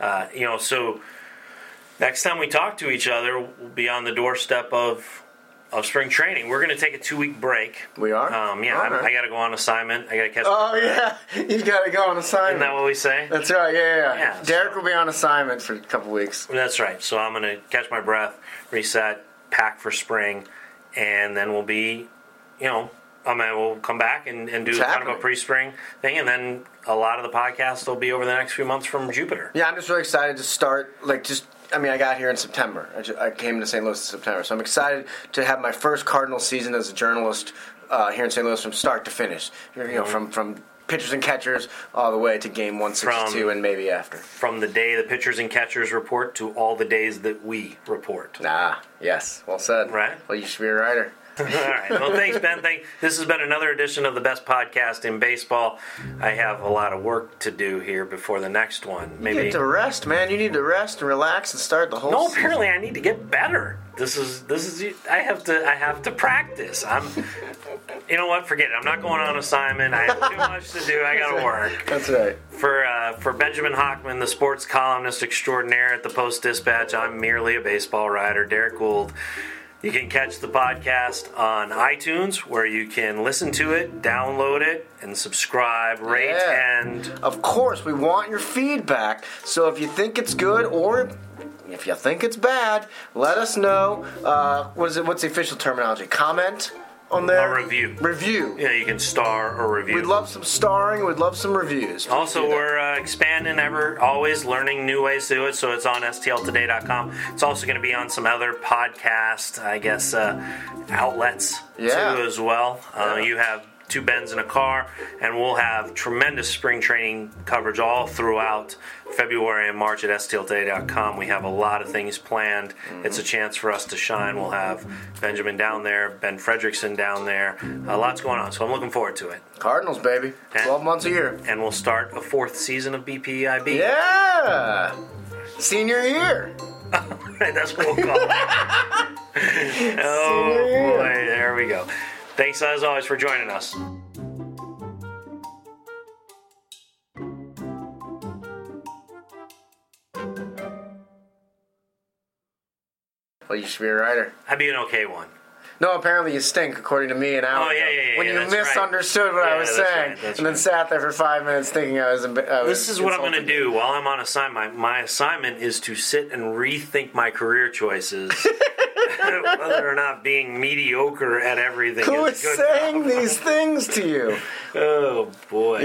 So next time we talk to each other, we'll be on the doorstep of spring training. We're going to take a 2-week break. We are? I got to go on assignment. I got to catch. You've got to go on assignment. Isn't that what we say? That's right. Yeah. Derek will be on assignment for a couple weeks. That's right. So I'm going to catch my breath, reset, pack for spring, and then we'll be, we'll come back and do kind of a pre-spring thing, and then a lot of the podcasts will be over the next few months from Jupiter. Yeah, I'm just really excited to start. I got here in September. I came to St. Louis in September, so I'm excited to have my first Cardinal season as a journalist here in St. Louis from start to finish. From pitchers and catchers all the way to game 162 and maybe after. From the day the pitchers and catchers report to all the days that we report. Yes, well said. Right? Well, you should be a writer. All right. Well, thanks, Ben. This has been another edition of the best podcast in baseball. I have a lot of work to do here before the next one. You need to rest, man. You need to rest and relax and start the whole season. Apparently I need to get better. This is. I have to practice. You know what? Forget it. I'm not going on assignment. I have too much to do. I got to work. That's right. For Benjamin Hockman, the sports columnist extraordinaire at the Post-Dispatch, I'm merely a baseball writer. Derek Gould. You can catch the podcast on iTunes, where you can listen to it, download it, and subscribe, rate, and... Of course, we want your feedback. So if you think it's good or if you think it's bad, let us know. What's the official terminology? Comment on there? A review. Review. Yeah, you can star or review. We'd love some starring. We'd love some reviews. Also, we're expanding always learning new ways to do it, so it's on stltoday.com. It's also going to be on some other podcast, outlets, too, as well. You have Two Bens in a Car, and we'll have tremendous spring training coverage all throughout February and March at stltoday.com. We have a lot of things planned. It's a chance for us to shine. We'll have Benjamin down there, Ben Fredrickson down there. Lots going on, so I'm looking forward to it. Cardinals, baby. 12 months a year. And we'll start a 4th season of BPIB. Yeah! Senior year. That's what we'll call it. Oh, boy, there we we go. Thanks, as always, for joining us. Well, you should be a writer. I'd be an okay one. No, apparently you stink, according to me and Alan. Oh, yeah. When you that's misunderstood what I was saying, and then sat there for 5 minutes thinking I was This is what I'm going to insulting you. do while I'm on assignment. My assignment is to sit and rethink my career choices, whether or not being mediocre at everything Who is is good saying enough. these things to you? Oh, boy.